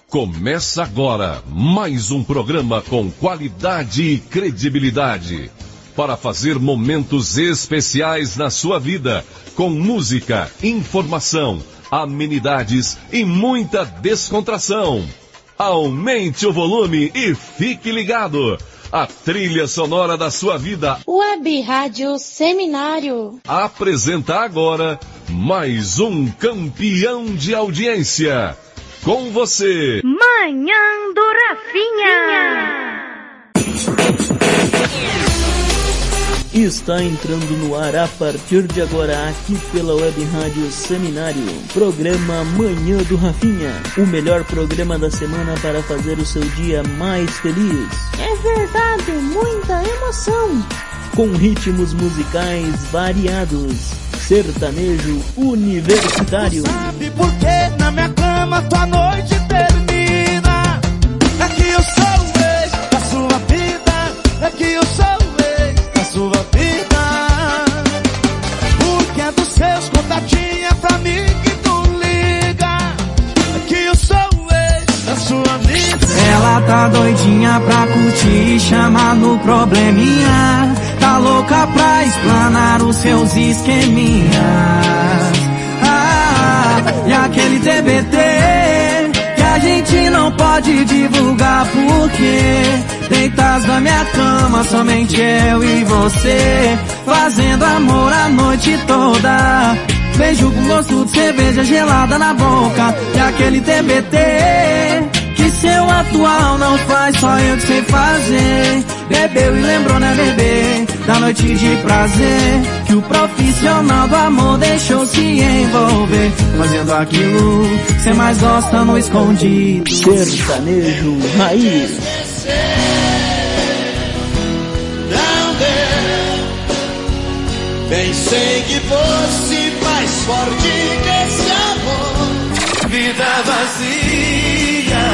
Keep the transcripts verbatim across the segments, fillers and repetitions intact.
Começa agora mais um programa com qualidade e credibilidade para fazer momentos especiais na sua vida, com música, informação, amenidades e muita descontração. Aumente o volume e fique ligado. A trilha sonora da sua vida. Web Rádio Seminário. Apresenta agora mais um campeão de audiência. Com você, Manhã do Rafinha. Está entrando no ar a partir de agora aqui pela Web Rádio Seminário. Programa Manhã do Rafinha. O melhor programa da semana para fazer o seu dia mais feliz. É verdade, muita emoção. Com ritmos musicais variados. Sertanejo universitário. Tu sabe por que na minha cama tua noite termina? É que eu sou o ex da sua vida. É que eu sou o ex da sua vida. Porque é dos seus contatinhos pra mim que tu liga. É que eu sou o ex da sua vida. Ela tá doidinha pra curtir e chamar no probleminha. Tá louca pra explanar os seus esqueminhas. Ah, e aquele T B T que a gente não pode divulgar porque deitas na minha cama, somente eu e você, fazendo amor a noite toda. Beijo com gosto de cerveja gelada na boca. E aquele T B T que seu atual não faz, só eu que sei fazer. Bebeu e lembrou, né, bebê, da noite de prazer que o profissional do amor deixou se envolver, fazendo aquilo que cê mais gosta no escondido. Sertanejo raiz. Não deu. Pensei que fosse mais forte que esse amor. Vida vazia,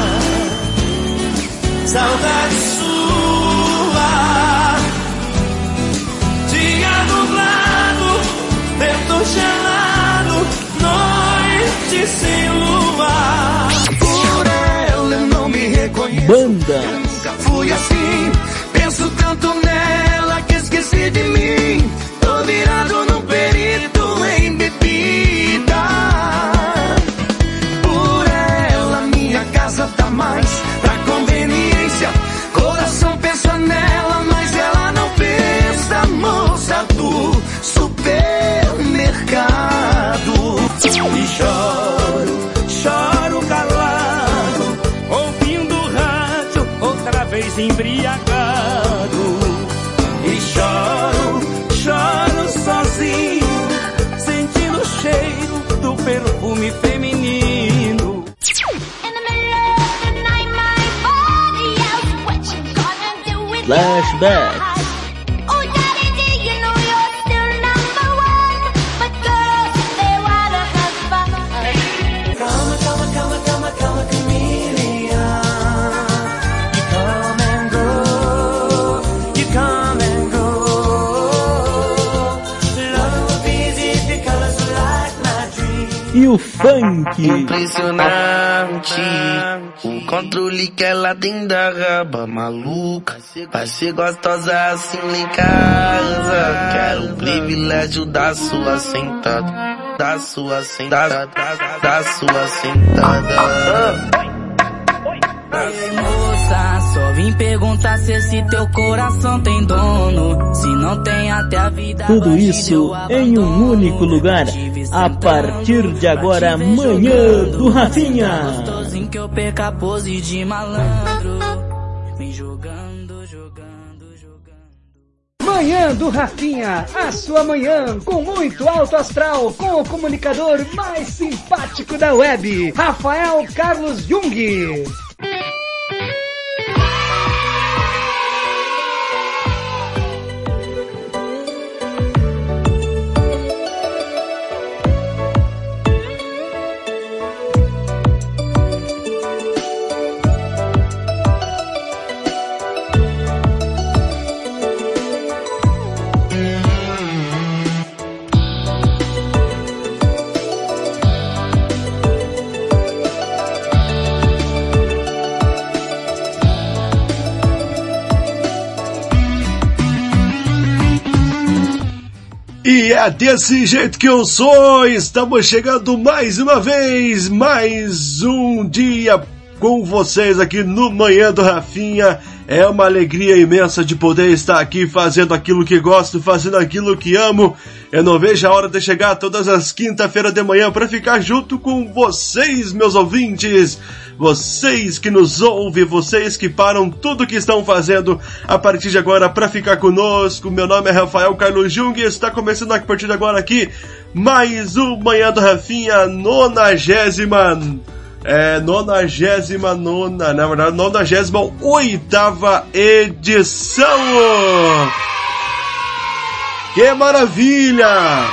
saudade sua, dia nublado, vento gelado, noite sem lua. Por ela eu não me reconheço. Banda. Eu nunca fui assim. Penso tanto nela que esqueci de mim. Tô virado num perito em bebida. Por ela minha casa tá mais pra conveniência. Coração pensa nela, mas ela não pensa. Moça do supermercado. E choro, choro calado, ouvindo rádio, outra vez embriagado. E choro, choro sozinho, sentindo o cheiro do perfume feminino. Flashback. E o funk. Impressionante o controle que ela tem da raba maluca. Vai ser gostosa assim lá em casa. Quero o privilégio da sua sentada, da sua sentada, da sua sentada. Ei, moça, só vim perguntar se esse teu coração tem dono. Se não tem, até a vida. Tudo isso em um único lugar. A partir de agora, Manhã do Rafinha. Gostosinho que eu perca a pose de malandro. Vem jogando, jogando, jogando. Manhã do Rafinha, a sua manhã com muito alto astral, com o comunicador mais simpático da web, Rafael Carlos Jung. E é desse jeito que eu sou. Estamos chegando mais uma vez, mais um dia com vocês aqui no Manhã do Rafinha. É uma alegria imensa de poder estar aqui fazendo aquilo que gosto, fazendo aquilo que amo. Eu não vejo a hora de chegar todas as quinta-feiras de manhã para ficar junto com vocês, meus ouvintes. Vocês que nos ouvem, vocês que param tudo que estão fazendo a partir de agora para ficar conosco. Meu nome é Rafael Carlos Jung e está começando a partir de agora aqui mais um Manhã do Rafinha, nonagésima... É, nonagésima nona, na verdade, nonagésima oitava edição! Que maravilha!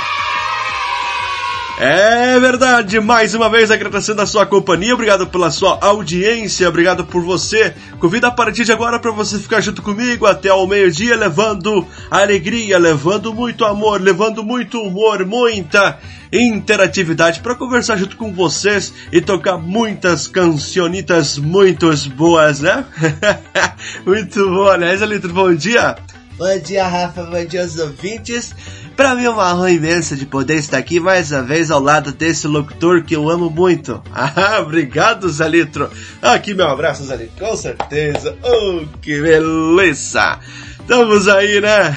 É verdade, mais uma vez agradecendo a sua companhia, obrigado pela sua audiência, obrigado por você. Convido a partir de agora para você ficar junto comigo até ao meio-dia, levando alegria, levando muito amor, levando muito humor, muita interatividade para conversar junto com vocês e tocar muitas cancionitas muito boas, né? Muito boa, né, Zalito? Bom dia! Bom dia, Rafa, bom dia aos ouvintes. Pra mim é uma honra imensa de poder estar aqui mais uma vez ao lado desse locutor que eu amo muito. Ah, obrigado, Zalitro. Aqui meu abraço, Zalitro, com certeza. Oh, que beleza. Estamos aí, né?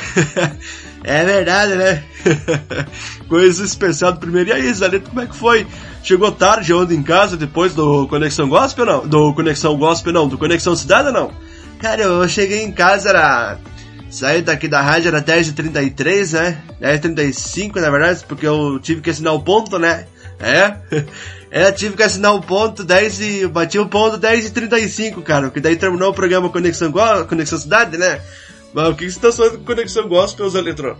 É verdade, né? Coisa especial do primeiro. E aí, Zalitro, como é que foi? Chegou tarde ontem em casa, depois do Conexão Gospel, não? Do Conexão Gospel, não? Do Conexão Cidade, não? Cara, eu cheguei em casa, era... Saí daqui da rádio, era dez e trinta e três, né? dez e trinta e cinco, na verdade, porque eu tive que assinar o ponto, né? É? É, tive que assinar o ponto, dez e... Bati o ponto dez e trinta e cinco, cara. Porque daí terminou o programa Conexão, Go... Conexão Cidade, né? Mas o que você tá falando com Conexão Gospel, Zalitro?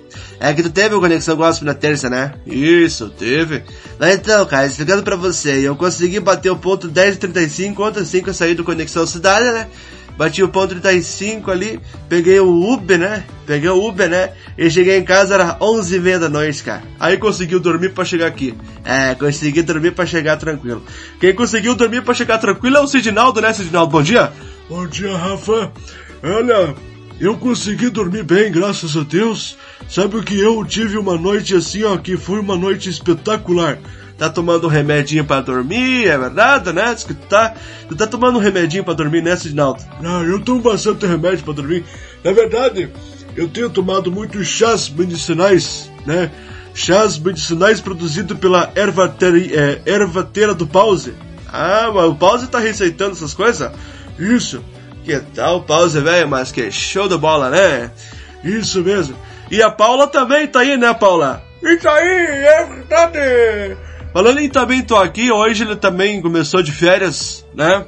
É que tu teve o Conexão Gospel na terça, né? Isso, teve. Mas então, cara, explicando pra você, eu consegui bater o ponto dez e trinta e cinco, ontem assim que eu saí do Conexão Cidade, né? Bati o ponto trinta e cinco ali, peguei o Uber, né? Peguei o Uber, né? E cheguei em casa, era onze e meia da noite, cara. Aí conseguiu dormir pra chegar aqui. É, consegui dormir pra chegar tranquilo. Quem conseguiu dormir pra chegar tranquilo é o Sidinaldo, né, Sidinaldo? Bom dia. Bom dia, Rafa. Olha, eu consegui dormir bem, graças a Deus. Sabe o que eu tive uma noite assim, ó, que foi uma noite espetacular. Tá tomando um remedinho pra dormir, é verdade, né? Diz que tu tá, tu tá tomando um remedinho pra dormir, né, Sidinaldo? Não, eu tomo bastante remédio pra dormir. Na verdade, eu tenho tomado muitos chás medicinais, né? Chás medicinais produzidos pela ervatera, é, ervateira do Pause. Ah, mas o Pause tá receitando essas coisas? Isso. Que tal o Pause, velho? Mas que show de bola, né? Isso mesmo. E a Paula também tá aí, né, Paula? Isso aí, é verdade. Falando em também tô aqui, hoje ele também começou de férias, né?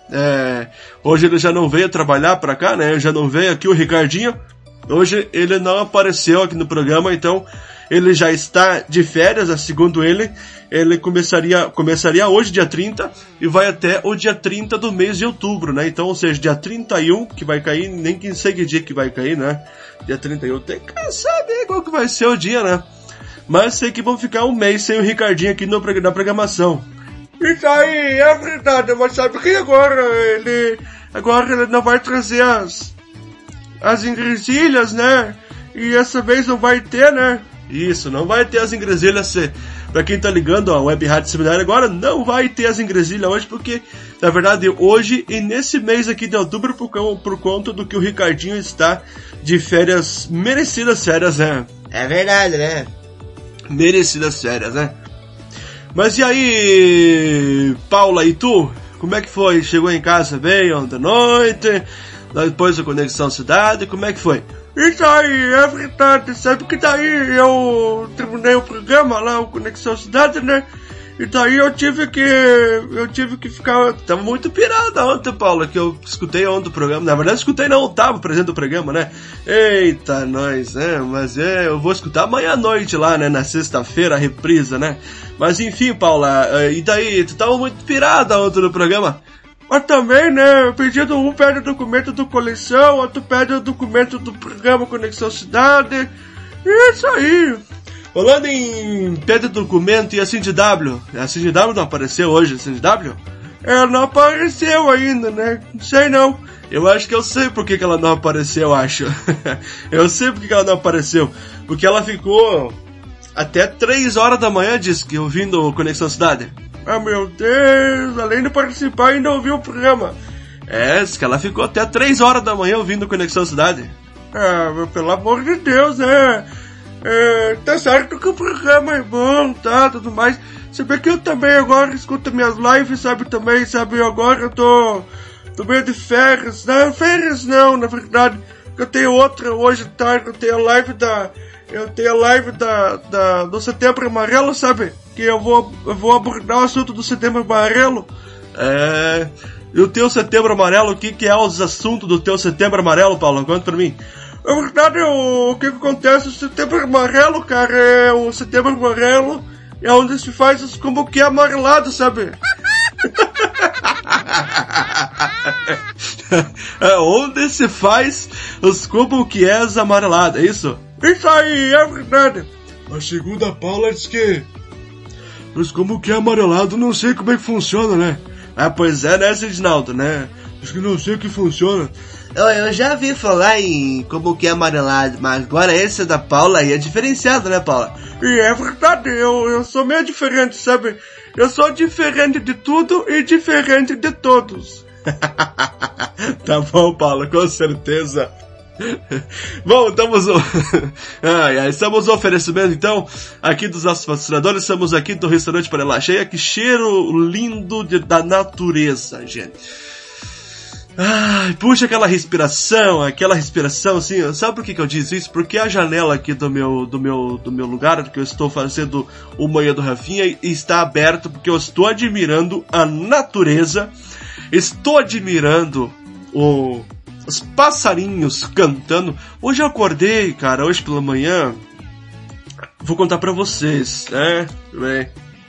É, hoje ele já não veio trabalhar pra cá, né? Já não veio aqui o Ricardinho. Hoje ele não apareceu aqui no programa, então ele já está de férias, segundo ele. Ele começaria, começaria hoje, dia trinta, e vai até o dia trinta do mês de outubro, né? Então, ou seja, dia trinta e um que vai cair, nem quem sei que dia que vai cair, né? Dia trinta e um, tem que saber qual que vai ser o dia, né? Mas sei que vão ficar um mês sem o Ricardinho aqui no, na programação. Isso aí, é verdade, mas sabe que agora ele... Agora ele não vai trazer as... As ingresilhas, né? E essa vez não vai ter, né? Isso, não vai ter as ingresilhas. Pra quem tá ligando a Web Rádio Seminário agora, não vai ter as ingresilhas hoje, porque, na verdade, hoje e nesse mês aqui de outubro, por, por conta do que o Ricardinho está de férias, merecidas férias, né? É verdade, né? Merecidas férias, né? Mas e aí, Paula, e tu? Como é que foi? Chegou em casa bem ontem à noite? Depois da Conexão Cidade, como é que foi? Isso aí, é verdade. Sabe que daí eu terminei o programa lá, o Conexão Cidade, né? E daí eu tive que... Eu tive que ficar... Tava muito pirada ontem, Paula, que eu escutei ontem o programa. Na verdade, escutei não, eu tava presente no programa, né? Eita, nós, né? Mas é, eu vou escutar amanhã à noite lá, né? Na sexta-feira, a reprisa, né? Mas enfim, Paula, e daí? Tu tava muito pirada ontem no programa? Mas também, né? Pedido um pede o documento do coleção, outro pede o documento do programa Conexão Cidade. Isso aí. Falando em pede documento e a C I N D W, a C I N D W não apareceu hoje, a C I N D W? ela não apareceu ainda, né? Não sei não. Eu acho que eu sei por que, que ela não apareceu, eu acho. Eu sei por que, que ela não apareceu. Porque ela ficou até três horas da manhã, disse que ouvindo o Conexão Cidade. Ah, meu Deus, além de participar, ainda ouviu o programa. É, disse que ela ficou até três horas da manhã ouvindo o Conexão Cidade. Ah, pelo amor de Deus, né? É, tá certo que o programa é bom, tá, tudo mais. Você vê que eu também agora escuto minhas lives, sabe, também, sabe, agora eu tô... Tô meio de férias, não, férias não, na verdade, eu tenho outra hoje de tarde, eu tenho a live da, eu tenho a live da, da, do Setembro Amarelo, sabe, que eu vou, eu vou abordar o assunto do Setembro Amarelo. É, e o teu Setembro Amarelo, o que que é os assuntos do teu Setembro Amarelo, Paulo? Conta pra mim. Na verdade, o, o que que acontece, o Setembro Amarelo, cara, é o Setembro Amarelo, é onde se faz os como que é amarelado, sabe? É onde se faz os como que é amarelado, é isso? Isso aí, é verdade. Mas segundo a Paula diz que os como que é amarelado, não sei como é que funciona, né? Ah, pois é, né, Sidnaldo, né? Diz que não sei o que funciona. Eu, eu já vi falar em como que é amarelado, mas agora esse da Paula aí é diferenciado, né, Paula? E é verdade, eu, eu sou meio diferente, sabe? Eu sou diferente de tudo e diferente de todos. Tá bom, Paula, com certeza. Bom, estamos ah, estamos no oferecimento então aqui dos nossos patrocinadores. Estamos aqui do restaurante Panela Cheia. Que cheiro lindo de, da natureza, gente. Ai, puxa aquela respiração, aquela respiração assim. Sabe por que que eu disse isso? Porque a janela aqui do meu, do meu, do meu lugar, que eu estou fazendo o Manhã do Rafinha, está aberta porque eu estou admirando a natureza. Estou admirando o, os passarinhos cantando. Hoje eu acordei, cara, hoje pela manhã. Vou contar pra vocês, né? Bem,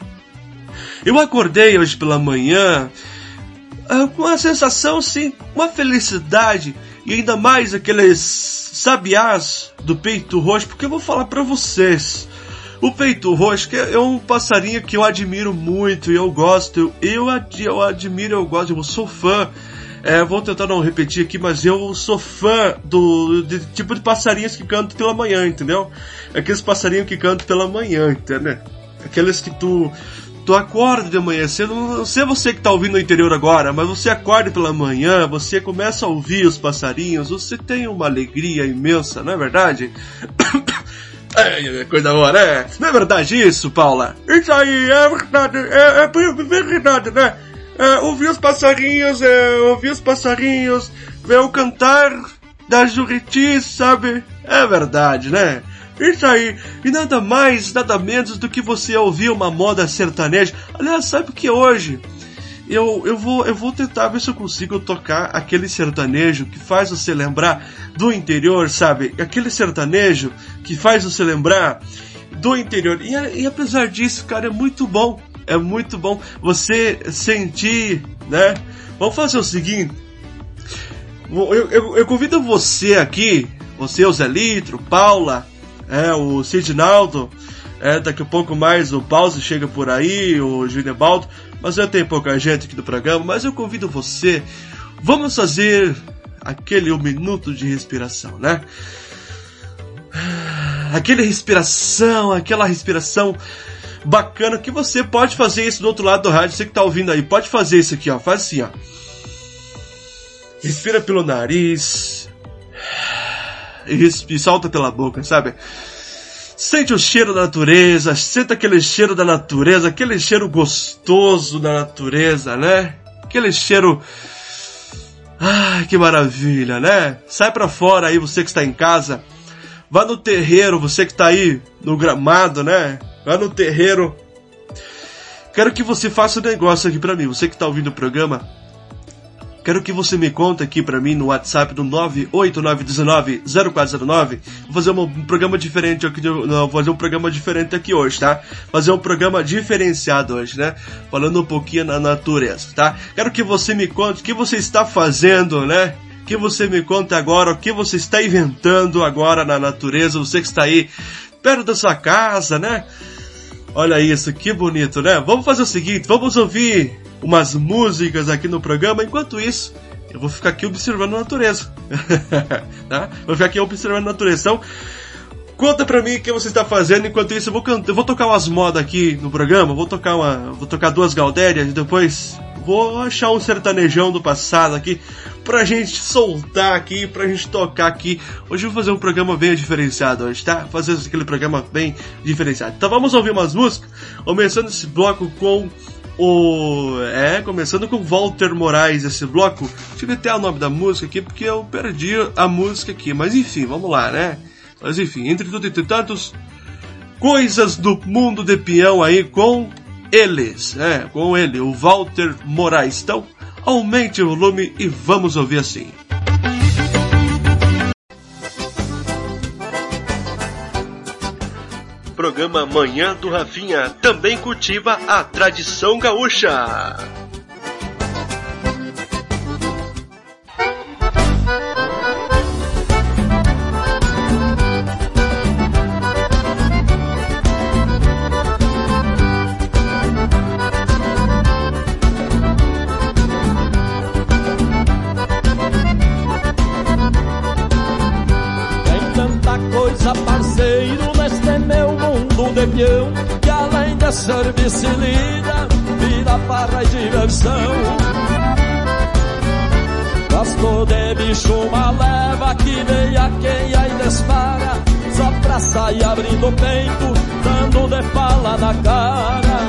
eu acordei hoje pela manhã com uma sensação, sim, uma felicidade. E ainda mais aqueles sabiás do peito roxo. Porque eu vou falar pra vocês. O peito roxo que é um passarinho que eu admiro muito e eu gosto. Eu, eu admiro, eu gosto, eu sou fã. É, vou tentar não repetir aqui, mas eu sou fã do de, tipo de passarinhos que cantam pela manhã, entendeu? Aqueles passarinhos que cantam pela manhã, entendeu? Aqueles que tu, tu acorda de manhã cedo. Não sei você que tá ouvindo no interior agora, mas você acorda pela manhã, você começa a ouvir os passarinhos, você tem uma alegria imensa, não é verdade? É, coisa boa, né? Não é verdade isso, Paula? Isso aí, é verdade, é, é verdade, né? É, ouvir os passarinhos, é, ouvir os passarinhos, ver o cantar da Juriti, sabe? É verdade, né? Isso aí, e nada mais, nada menos do que você ouvir uma moda sertaneja. Aliás, sabe que hoje eu, eu, vou, eu vou tentar ver se eu consigo tocar aquele sertanejo que faz você lembrar do interior, sabe? Aquele sertanejo que faz você lembrar do interior. E, e apesar disso, cara, é muito bom. É muito bom você sentir, né? Vamos fazer o seguinte. Eu, eu, eu convido você aqui, você, o Zé Litro, Paula, é, o Sidnaldo, é, daqui a pouco mais o Pause chega por aí, o Ginebaldo, mas já tem pouca gente aqui do programa, mas eu convido você, vamos fazer aquele um minuto de respiração, né? Aquela respiração, aquela respiração bacana, que você pode fazer isso do outro lado do rádio, você que tá ouvindo aí, pode fazer isso aqui, ó, faz assim, ó. Respira pelo nariz e, e solta pela boca, sabe? Sente o cheiro da natureza, sente aquele cheiro da natureza, aquele cheiro gostoso da natureza, né? Aquele cheiro... Ai, que maravilha, né? Sai pra fora aí, você que está em casa. Vá no terreiro, você que está aí no gramado, né? Vá no terreiro. Quero que você faça um negócio aqui pra mim. Você que tá ouvindo o programa, quero que você me conte aqui pra mim no WhatsApp do nove oito nove um nove zero quatro zero nove. Vou fazer um, um programa diferente aqui. Não, vou fazer um programa diferente aqui hoje, tá? Fazer um programa diferenciado hoje, né? Falando um pouquinho na natureza, tá? Quero que você me conte o que você está fazendo, né? Que você me conte agora o que você está inventando agora na natureza. Você que está aí perto da sua casa, né? Olha isso, que bonito, né? Vamos fazer o seguinte, vamos ouvir umas músicas aqui no programa. Enquanto isso, eu vou ficar aqui observando a natureza. Tá? Vou ficar aqui observando a natureza. Então, conta pra mim o que você está fazendo. Enquanto isso, eu vou, cantar, eu vou tocar umas modas aqui no programa. Vou tocar, uma, vou tocar duas Galdérias e depois vou achar um sertanejão do passado aqui pra gente soltar aqui, pra gente tocar aqui. Hoje eu vou fazer um programa bem diferenciado hoje, tá? Fazer aquele programa bem diferenciado. Então vamos ouvir umas músicas, começando esse bloco com o... É, começando com Walter Moraes, esse bloco. Deixa eu ver até o nome da música aqui, porque eu perdi a música aqui. Mas enfim, vamos lá, né? Mas enfim, entre tudo e tantos, Coisas do Mundo de Peão aí com eles, é, com ele, o Walter Moraes. Então, aumente o volume e vamos ouvir assim. Programa Manhã do Rafinha também cultiva a tradição gaúcha. Que além de serviço e lida, vira farra e diversão. Gosto de bicho uma leva que veia quem aí dispara, só pra sair abrindo o peito, dando de pala na cara.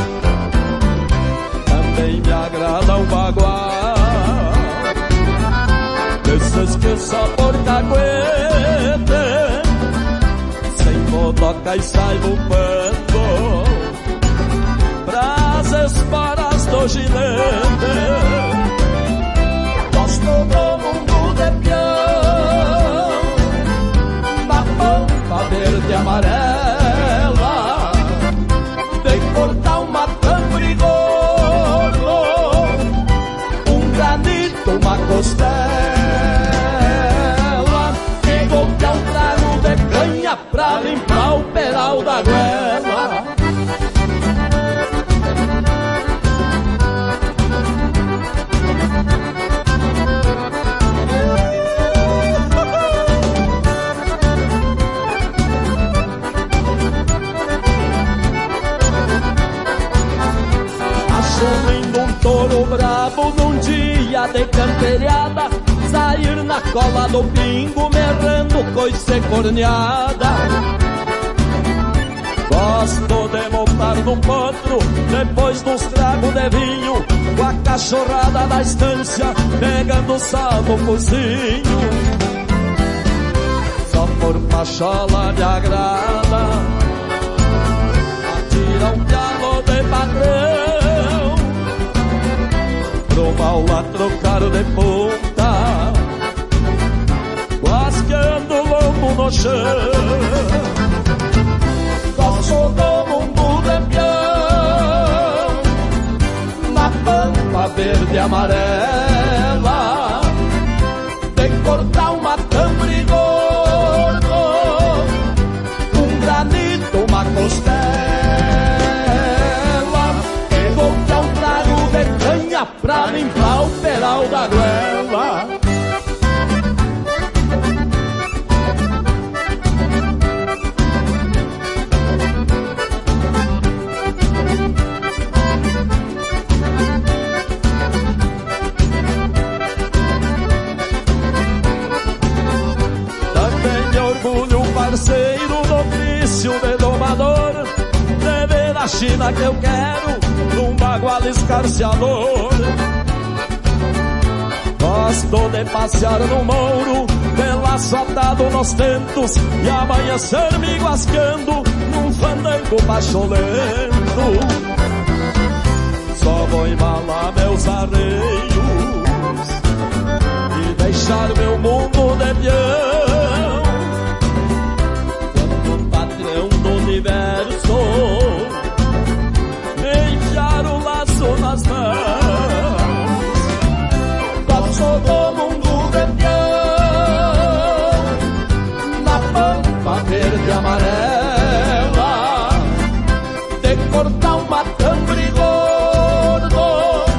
Também me agrada um bagual, desses que só por caguete, toca e sai bufando pras esporas do ginete. Gosto do mundo de peão, na pampa verde e amarela, de cortar um matambre gordo, um granito, uma costela, e qualquer um trago de canha pra limpar o peral da goela. Acho lindo um touro brabo num dia de camperiada, sair na cola do pingo, merrando coice corneada. Gosto de montar no potro, depois dos tragos de vinho, com a cachorrada da estância, pegando sal no cozinho. Só por pachola me agrada, atira um galo de padrão, pro mal lá trocar de ponta, guasqueando o lombo no chão. Gosto do mundo de peão, na pampa verde e amarela, de cortar um matambre gordo, um granito, uma costela, e voltar um trago de canha pra limpar o peral da goela. Parceiro do vício de domador, de ver a China que eu quero, num bagual escarciador. Gosto de passear no mouro, de laço atado nos tentos, e amanhecer me guascando num fandango pacholento. Só vou embalar meus arreios e deixar meu mundo de peão do universo, me enfiar o laço nas mãos. Gosto do mundo de peão, na pampa verde e amarela, de cortar um matambre gordo,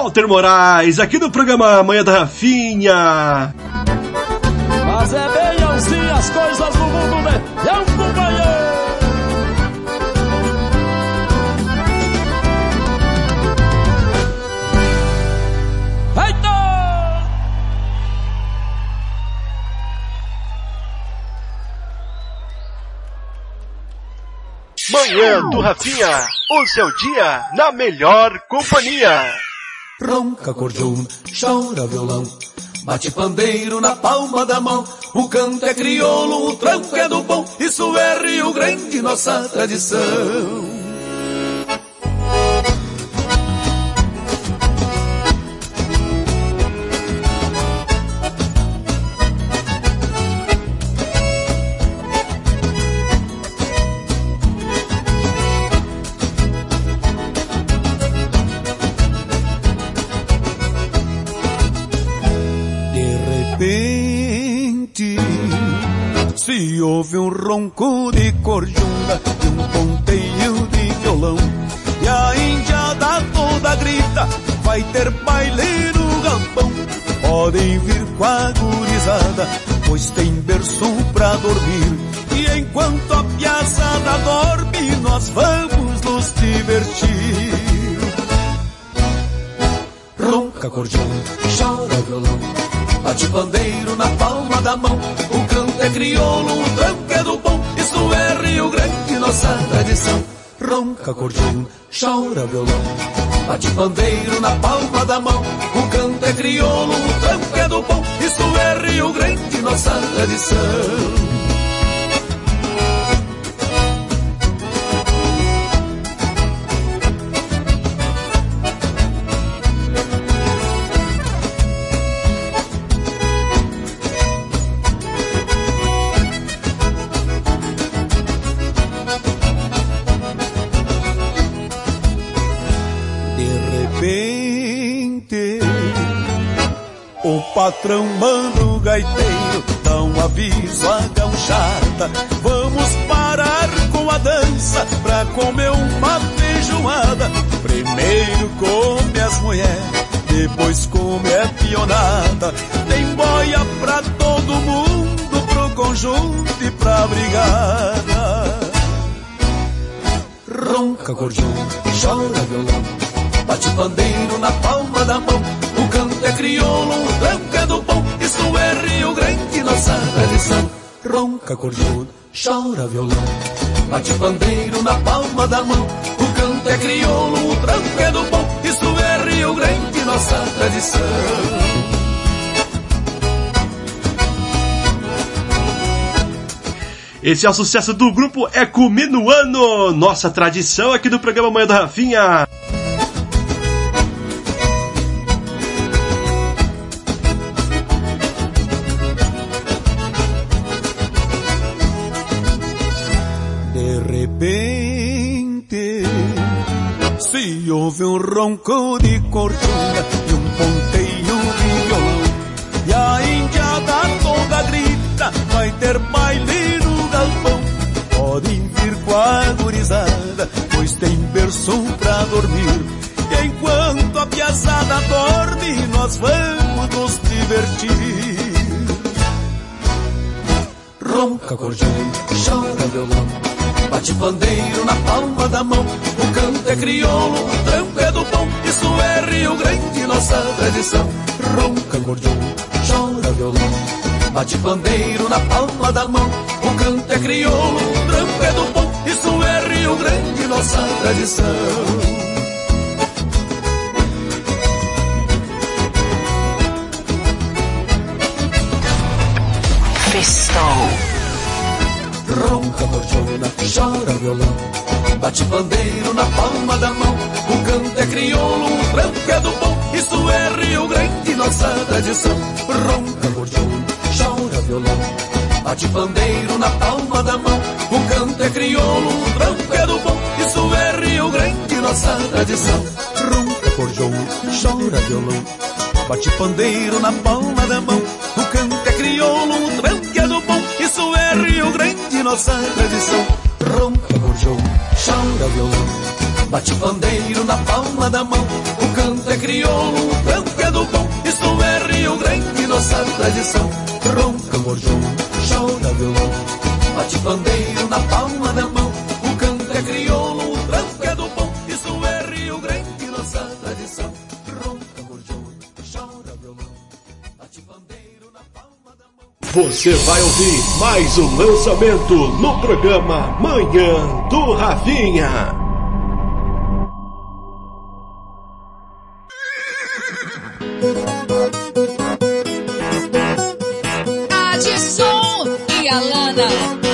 Walter Moraes, aqui no programa Manhã da Rafinha. Mas é bem assim as coisas do mundo, né? É um companheiro. Manhã do Rafinha, o seu dia na melhor companhia. Ronca cordiona, chora violão, bate pandeiro na palma da mão. O canto é crioulo, o tranco é do bom. Isso é Rio Grande, nossa tradição. Se ouve um ronco de cordiona e um ponteio de violão, e a indiada toda grita, vai ter baile no galpão. Podem vir com a gurizada, pois tem berço pra dormir, e enquanto a piazada dorme, nós vamos nos divertir. Ronca cordiona, chora violão, bate pandeiro na palma da mão. O canto é crioulo, o tranco é do bom. Isso é Rio Grande, nossa tradição. Ronca cordiona, chora violão, bate pandeiro na palma da mão. O canto é crioulo, o tranco é do bom. Isso é Rio Grande, nossa tradição. O patrão manda o gaiteiro, dá um aviso à gauchada. Vamos parar com a dança pra comer uma feijoada. Primeiro come as mulheres, depois come a pionada. Tem boia pra todo mundo, pro conjunto e pra brigada. Ronca cordiona, chora violão, bate pandeiro na palma da mão. O canto é crioulo, o tranco é do bom. Isso é Rio Grande, nossa tradição. Ronca cordiona, chora violão, bate pandeiro na palma da mão. O canto é crioulo, o tranco é do bom. Isso é Rio Grande, nossa tradição. Esse é o sucesso do grupo Eco Minuano, nossa tradição aqui do programa Manhã da Rafinha. Se ouve um ronco de cordiona e um ponteio de violão, e a indiada toda grita, vai ter baile no galpão. Podem vir com a gurizada, pois tem berço pra dormir, e enquanto a piazada dorme, nós vamos nos divertir. Ronca cordiona, chora violão, bate pandeiro na palma da mão. O canto é crioulo, o tranco é do bom. Isso é Rio Grande, nossa tradição. Ronca cordiona, chora violão, bate pandeiro na palma da mão. O canto é crioulo, o tranco é do bom. Isso é Rio Grande, nossa tradição. Ronca cordiona, chora violão, bate pandeiro na palma da mão. O canto é crioulo, o tranco é do bom. Isso é Rio Grande, nossa tradição. Ronca cordiona, chora violão, bate pandeiro na palma da mão. O canto é crioulo, o tranco é do bom. Isso é Rio Grande, nossa tradição. Ronca cordiona, chora violão, bate pandeiro na palma da mão. O canto é crioulo, o tranco é do bom. Isso é Rio Grande, nossa tradição. Ronca cordiona, chora violão, bate pandeiro na palma da mão. O canto é crioulo, o canto é do bom. Isto é Rio Grande, nossa tradição. Ronca mordomo, chora violão, bate pandeiro na palma da mão. O canto é crioulo, o canto é do bom. Isto é Rio Grande, nossa tradição. Ronca mordomo, chora violão, bate pandeiro na palma da mão. Você vai ouvir mais um lançamento no programa Manhã do Rafinha. Adson e Alana.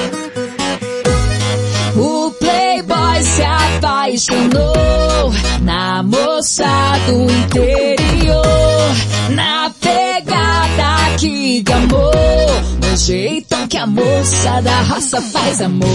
O playboy se apaixonou na moça do interior, na pegada que gamou, no jeitão que a moça da raça faz amor,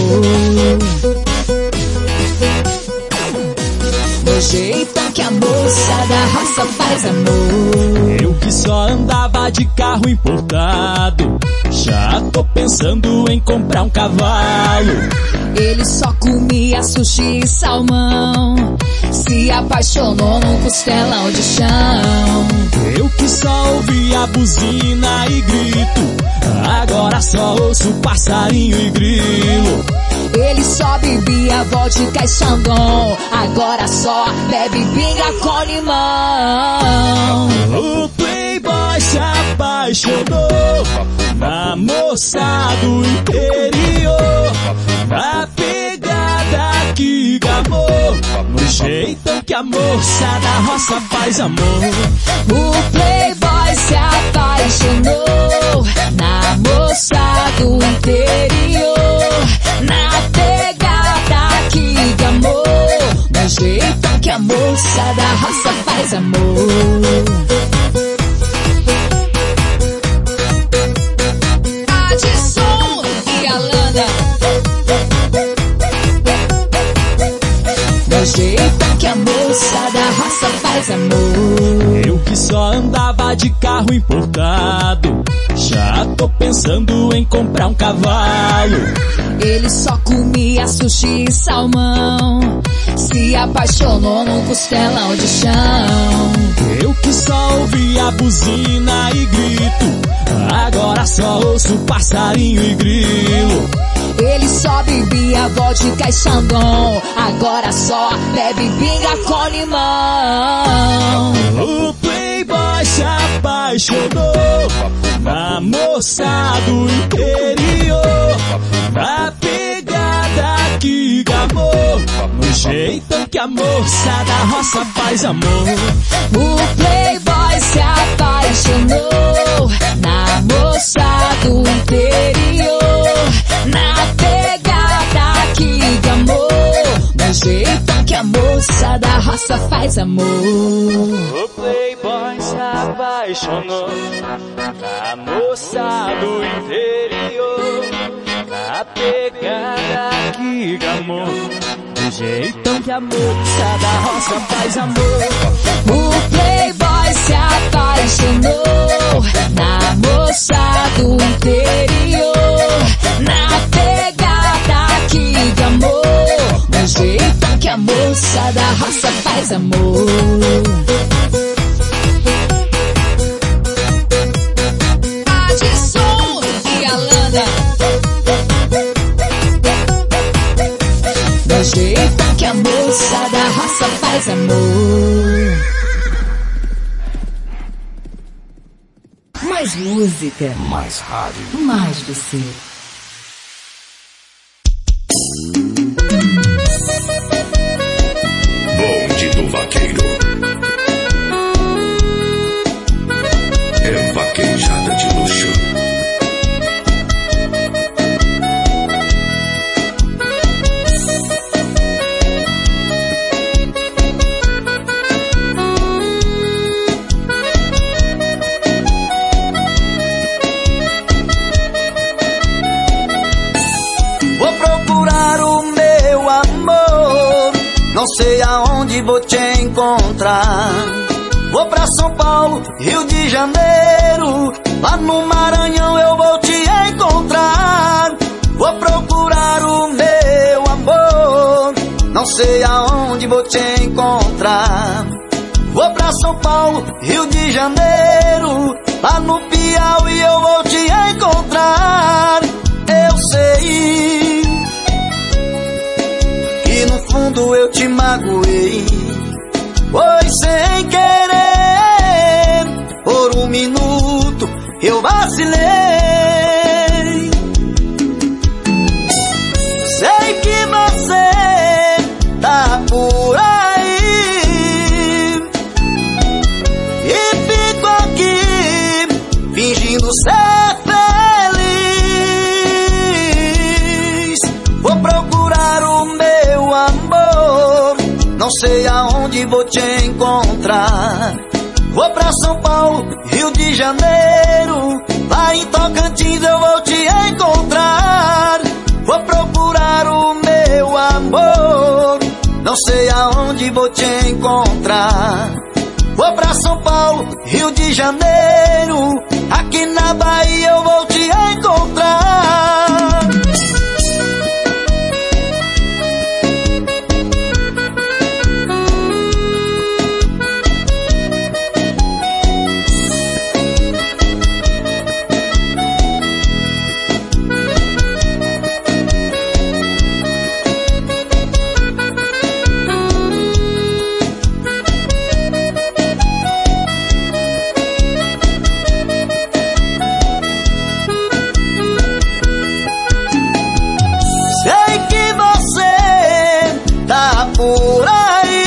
no jeitão que a moça da raça faz amor. Eu que só andava de carro importado, já tô pensando em comprar um cavalo. Ele só comia sushi e salmão, se apaixonou num costelão de chão. Eu que só ouvia buzina e grito, agora só ouço passarinho e grilo. Ele só bebia vodka e xandão, agora só bebe pinga com limão. O playboy se apaixonou na moça do interior, na pegada que gamou, no jeitão que a moça da roça faz amor. O playboy se apaixonou na moça do interior, na pegada que gamou, no jeitão que a moça da roça faz amor. Adson e Alana. No jeitão que a moça da raça faz amor. Eu que só andava de carro importado, já tô pensando em comprar um cavalo. Ele só comia sushi e salmão, se apaixonou num costelão de chão. Eu que só ouvia buzina e grito, agora só ouço passarinho e grilo. Ele só bebia vodka e xandão, agora só bebe pinga com limão. O playboy se apaixonou na moça do interior, na pegada que gamou, no jeitão que a moça da roça faz amor. O playboy se apaixonou na moça do interior, na pegada que gamou, no jeitão que a moça da roça faz amor. O playboy se apaixonou na moça do interior, na pegada que gamou, do jeitão que a moça da roça faz amor. O playboy se apaixonou na moça do interior, na pegada que gamou, do jeitão que a moça da roça faz amor. Adson e Alana. Do jeitão que a moça da raça faz amor. Mais música, mais rádio, mais você. Bonde do Vaqueiro. É vaquejada de luxo. Vou procurar o meu amor, não sei aonde vou te encontrar. Vou pra São Paulo, Rio de Janeiro, lá no Maranhão eu vou te encontrar. Vou procurar o meu amor, não sei aonde vou te encontrar. Vou pra São Paulo, Rio de Janeiro, lá no Piauí eu vou te encontrar. Eu sei que no fundo eu te magoei, pois sem querer, por um minuto eu vacilei. Sei que você tá por aí e fico aqui fingindo ser feliz. Vou procurar o meu amor, não sei aonde vou te encontrar. Vou pra São Paulo, Rio de Janeiro, lá em Tocantins eu vou te encontrar. Vou procurar o meu amor, não sei aonde vou te encontrar. Vou pra São Paulo, Rio de Janeiro, aqui na Bahia eu vou te encontrar. Por aí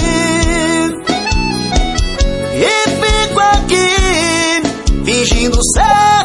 e fico aqui fingindo ser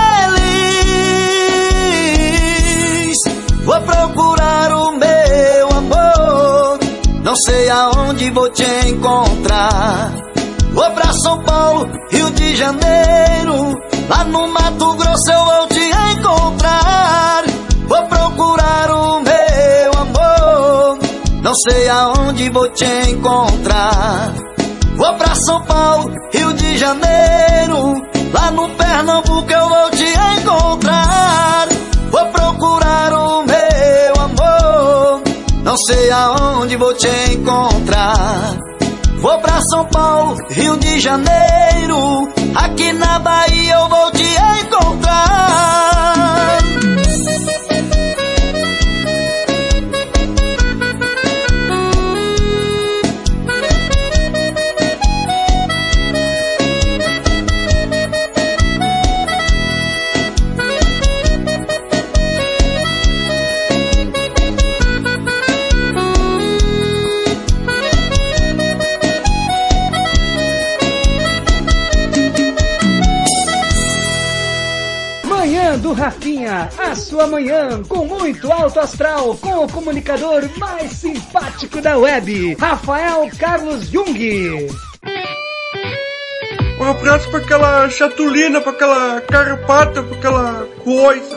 feliz. Vou procurar o meu amor, não sei aonde vou te encontrar. Vou pra São Paulo, Rio de Janeiro, lá no Mato Grosso eu vou te encontrar. Vou procurar o meu amor, não sei aonde vou te encontrar. Vou pra São Paulo, Rio de Janeiro, lá no Pernambuco eu vou te encontrar. Vou procurar o meu amor, não sei aonde vou te encontrar. Vou pra São Paulo, Rio de Janeiro, aqui na Bahia eu vou te encontrar. Do Rafinha, a sua manhã com muito alto astral, com o comunicador mais simpático da web, Rafael Carlos Jung. Um abraço pra aquela chatulina, pra aquela carpata, pra aquela coisa.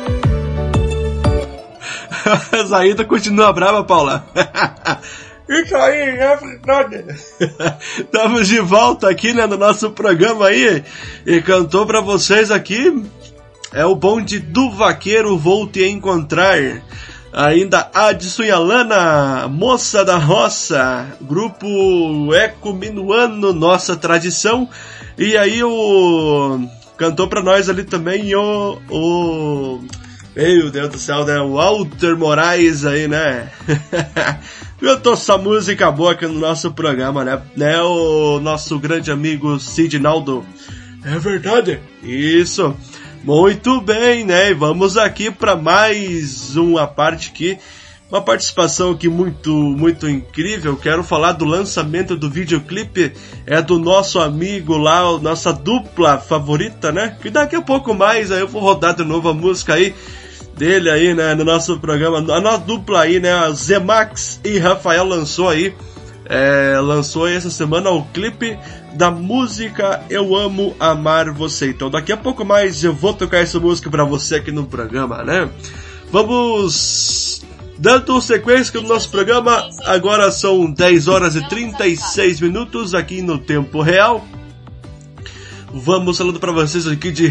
A Zaida continua brava, Paula. Isso aí, é verdade. Estamos de volta aqui, né, no nosso programa aí, e cantou pra vocês aqui. É o bonde do vaqueiro, vou te encontrar. Ainda Adson e Alana, Moça da Roça, grupo Eco Minuano, Nossa Tradição. E aí o cantou pra nós ali também o, o meu Deus do céu, né, o Walter Moraes aí, né. Cantou essa música boa aqui no nosso programa, né, né, o nosso grande amigo Sidnaldo. É verdade? Isso. Muito bem, né? E vamos aqui para mais uma parte aqui, uma participação aqui muito, muito incrível. Quero falar do lançamento do videoclipe, é do nosso amigo lá, nossa dupla favorita, né? Que daqui a pouco mais aí eu vou rodar de novo a música aí dele aí, né? No nosso programa, a nossa dupla aí, né? Zé Max e Rafael lançou aí, é, lançou aí essa semana o clipe da música Eu Amo Amar Você. Então daqui a pouco mais eu vou tocar essa música pra você aqui no programa, né? Vamos dando sequência no nosso programa. Agora são dez horas e trinta e seis minutos aqui no tempo real. Vamos falando para vocês aqui de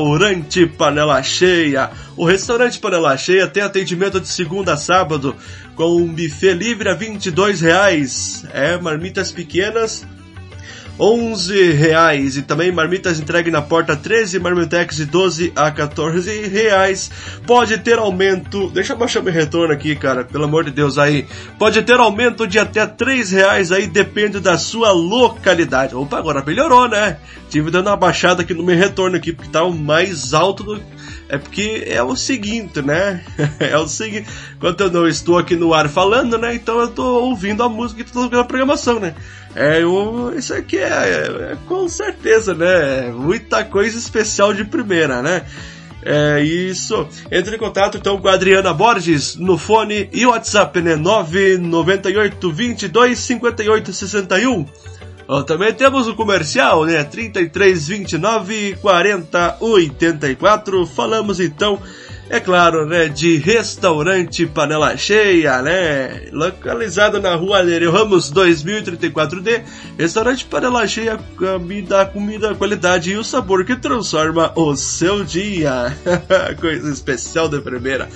Restaurante Panela Cheia. O Restaurante Panela Cheia tem atendimento de segunda a sábado, com um buffet livre a vinte e dois reais. É, marmitas pequenas onze reais, e também marmitas entregue na porta treze, marmitex de doze a quatorze reais. Pode ter aumento, deixa eu baixar meu retorno aqui, cara, pelo amor de Deus aí. Pode ter aumento de até três reais aí, depende da sua localidade. Opa, agora melhorou, né? Tive dando uma baixada aqui no meu retorno aqui, porque tá o mais alto do... É porque é o seguinte, né? É o seguinte, enquanto eu não estou aqui no ar falando, né? Então eu tô ouvindo a música e tô ouvindo a programação, né? É, eu, isso aqui é, é, é com certeza, né? Muita coisa especial de primeira, né? É isso. Entre em contato então com a Adriana Borges no fone e WhatsApp, né? nove nove oito, vinte e dois, cinquenta e oito, sessenta e um. Oh, também temos o comercial, né? trinta e três, vinte e nove, quarenta, oitenta e quatro. Falamos então, é claro, né? De Restaurante Panela Cheia, né? Localizado na rua Nereu Ramos dois mil e trinta e quatro D. Restaurante Panela Cheia, comida, comida, qualidade e o sabor que transforma o seu dia. Coisa especial de primeira.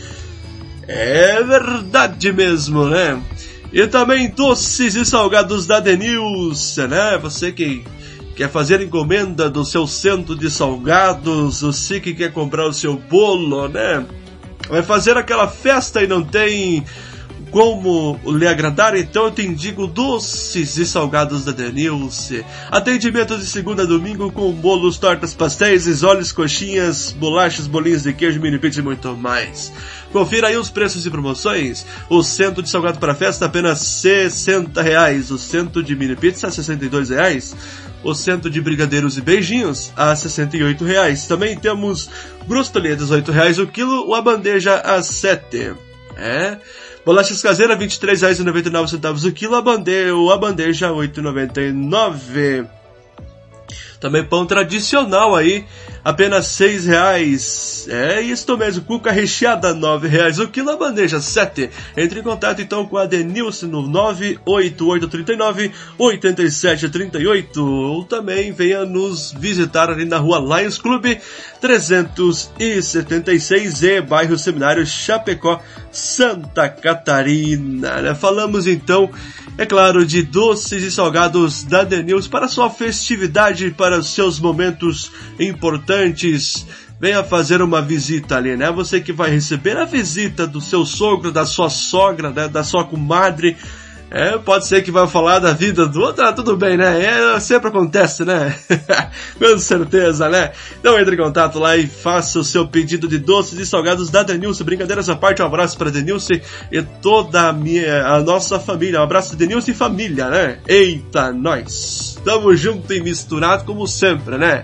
É verdade mesmo, né? E também doces e salgados da Denilce, né? Você que quer fazer encomenda do seu centro de salgados, você que quer comprar o seu bolo, né? Vai fazer aquela festa e não tem como lhe agradar, então eu te indico doces e salgados da Denilce. Atendimento de segunda a domingo com bolos, tortas, pastéis, risoles, coxinhas, bolachas, bolinhos de queijo, mini pizza e muito mais. Confira aí os preços e promoções. O centro de salgado para festa apenas sessenta reais. O centro de mini pizza sessenta e dois reais. O centro de brigadeiros e beijinhos a sessenta e oito reais. Também temos brusquerie a dezoito reais o quilo, a bandeja a sete. É. Bolachas caseiras vinte e três reais e noventa e nove centavos o quilo, a bandeja, a bandeja oito reais e noventa e nove centavos. Também pão tradicional aí, apenas seis reais. É isso mesmo, cuca recheada, nove reais o quilo, a bandeja sete. Entre em contato então com a Denilce no nove oito oito três nove, oito sete três oito. Ou também venha nos visitar ali na rua Lions Club trezentos e setenta e seis E, bairro Seminário, Chapecó, Santa Catarina. Falamos então, é claro, de doces e salgados da Denilce para sua festividade, para os seus momentos importantes. Venha fazer uma visita ali, né? Você que vai receber a visita do seu sogro, da sua sogra, né? Da sua comadre. É, pode ser que vai falar da vida do outro, ah, tudo bem, né? É, sempre acontece, né? Com certeza, né? Então entre em contato lá e faça o seu pedido de doces e salgados da Denilce. Brincadeiras à parte, um abraço para Denilce e toda a minha, a nossa família. Um abraço de Denilce e família, né? Eita, nós! Tamo junto e misturado como sempre, né?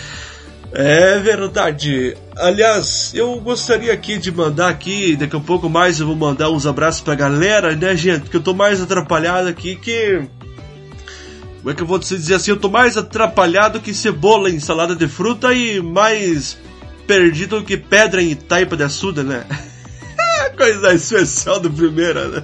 É verdade. Aliás, eu gostaria aqui de mandar aqui, daqui a pouco mais eu vou mandar uns abraços pra galera, né, gente? Porque eu tô mais atrapalhado aqui que... Como é que eu vou dizer assim? Eu tô mais atrapalhado que cebola em salada de fruta e mais perdido que pedra em taipa de açuda, né? Coisa especial do primeiro, né?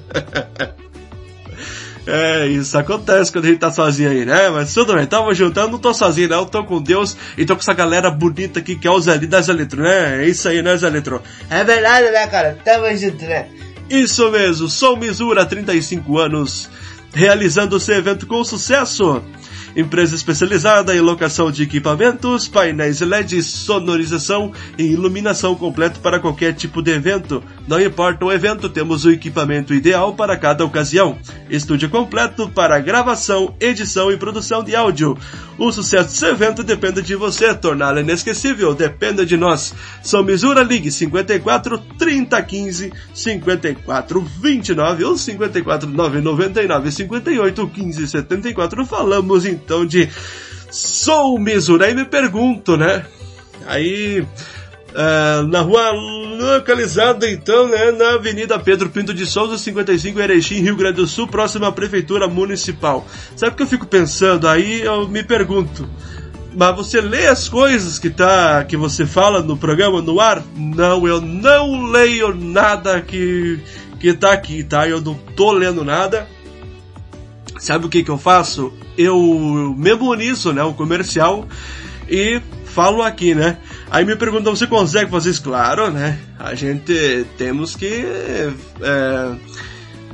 É, isso acontece quando a gente tá sozinho aí, né? Mas tudo bem, tamo junto, eu não tô sozinho, né? Eu tô com Deus e tô com essa galera bonita aqui que é o Zé da Zé Eletro, né? É isso aí, né, Zé Eletro? É verdade, né, cara? Tamo junto, né? Isso mesmo, sou Misura, trinta e cinco anos, realizando o seu evento com sucesso. Empresa especializada em locação de equipamentos, painéis L E D, sonorização e iluminação completo para qualquer tipo de evento. Não importa o evento, temos o equipamento ideal para cada ocasião. Estúdio completo para gravação, edição e produção de áudio. O sucesso desse evento depende de você. Torná-lo inesquecível depende de nós. São Misura, ligue cinquenta e quatro, trinta, quinze, cinquenta e quatro, vinte e nove ou cinquenta e quatro, nove, noventa e nove, cinquenta e oito, quinze, setenta e quatro. Falamos então Então de Sou Misura. Aí me pergunto, né? Aí uh, na rua localizada então, né, na Avenida Pedro Pinto de Souza, cinquenta e cinco, Erechim, Rio Grande do Sul, próxima à Prefeitura Municipal. Sabe o que eu fico pensando? Aí eu me pergunto, mas você lê as coisas que, tá, que você fala no programa, no ar? Não, eu não leio nada que, que tá aqui, tá? Eu não tô lendo nada. Sabe o que que eu faço? Eu memorizo, né, o comercial e falo aqui, né? Aí me perguntam, você consegue fazer isso? Claro, né? A gente temos que é,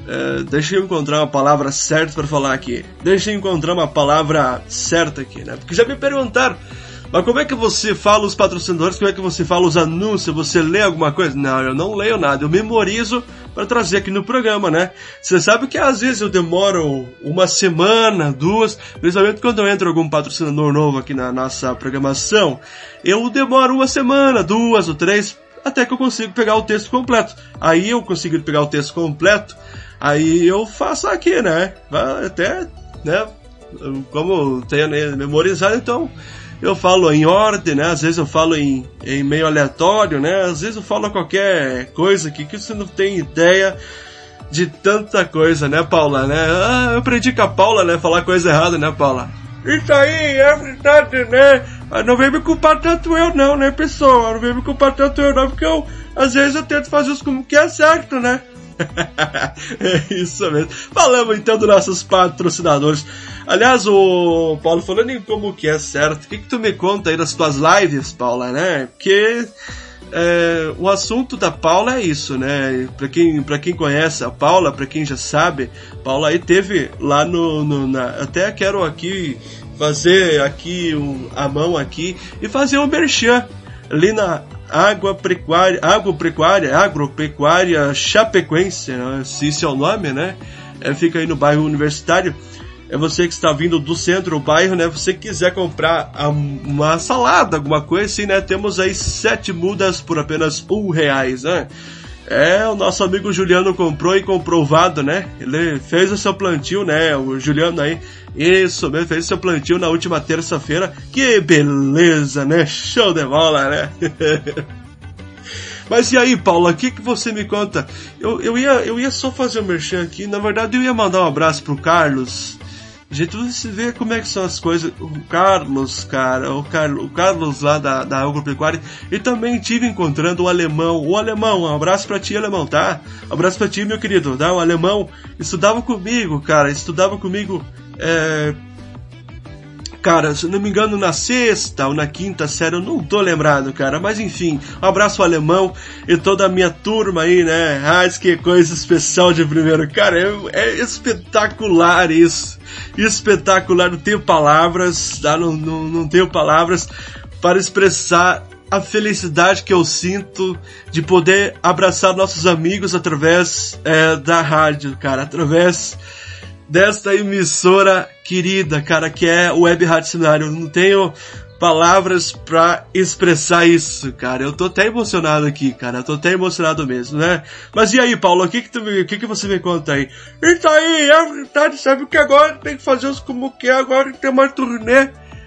É, deixa eu encontrar uma palavra certa para falar aqui. Deixa eu encontrar uma palavra certa aqui, né? Porque já me perguntaram, mas como é que você fala os patrocinadores, como é que você fala os anúncios, você lê alguma coisa? Não, eu não leio nada, eu memorizo para trazer aqui no programa, né? Você sabe que às vezes eu demoro uma semana, duas, principalmente quando eu entro algum patrocinador novo aqui na nossa programação, eu demoro uma semana, duas ou três, até que eu consigo pegar o texto completo. Aí eu consigo pegar o texto completo, aí eu faço aqui, né? Até, né? Como eu tenho memorizado, então eu falo em ordem, né? Às vezes eu falo em, em meio aleatório, né? Às vezes eu falo qualquer coisa aqui que você não tem ideia de tanta coisa, né, Paula? Né? Ah, eu aprendi com a Paula, né? Falar coisa errada, né, Paula? Isso aí é verdade, né? Mas não vem me culpar tanto eu não, né, pessoal? Não vem me culpar tanto eu não, porque eu, às vezes eu tento fazer isso como que é certo, né? É isso mesmo. Falamos então dos nossos patrocinadores. Aliás, o Paulo, falando em como que é certo, o que que tu me conta aí das tuas lives, Paula, né? Porque é, o assunto da Paula é isso, né? Pra quem, pra quem conhece a Paula, pra quem já sabe, Paula aí teve lá no... no na, até quero aqui fazer aqui um, a mão aqui e fazer um merchan ali na Agropecuária, Agropecuária, Agropecuária Chapecoense, né? Se esse é o nome, né? É, fica aí no bairro Universitário. É você que está vindo do centro do bairro, né? Você quiser comprar uma salada, alguma coisa assim, né? Temos aí sete mudas por apenas um reais, né? É, o nosso amigo Juliano comprou e comprovado, né? Ele fez o seu plantio, né? O Juliano aí, isso mesmo, fez o seu plantio na última terça-feira. Que beleza, né? Show de bola, né? Mas e aí, Paula, o que que você me conta? Eu, eu, ia, eu ia só fazer um merchan aqui, na verdade eu ia mandar um abraço pro Carlos. Gente, você vê como é que são as coisas. O Carlos, cara, o, Car... o Carlos lá da, da Agropecuária. E também tive encontrando o alemão. O alemão, um abraço pra ti, alemão, tá? Um abraço pra ti, meu querido, tá? O alemão estudava comigo, cara, estudava comigo, é... cara, se não me engano, na sexta ou na quinta série, eu não tô lembrado, cara. Mas enfim, um abraço ao alemão e toda a minha turma aí, né? Ah, que coisa especial de primeiro. Cara, é, é espetacular isso. Espetacular, não tenho palavras, tá? Não, não, não tenho palavras para expressar a felicidade que eu sinto de poder abraçar nossos amigos através é, da rádio, cara, através desta emissora querida, cara, que é o Web Rádio Seminário. Eu não tenho palavras pra expressar isso, cara. Eu tô até emocionado aqui, cara. Eu tô até emocionado mesmo, né? Mas e aí, Paulo, o que que, tu, o que que você me conta aí? Isso aí, é verdade, sabe que agora tem que fazer os como que é, agora tem uma turnê.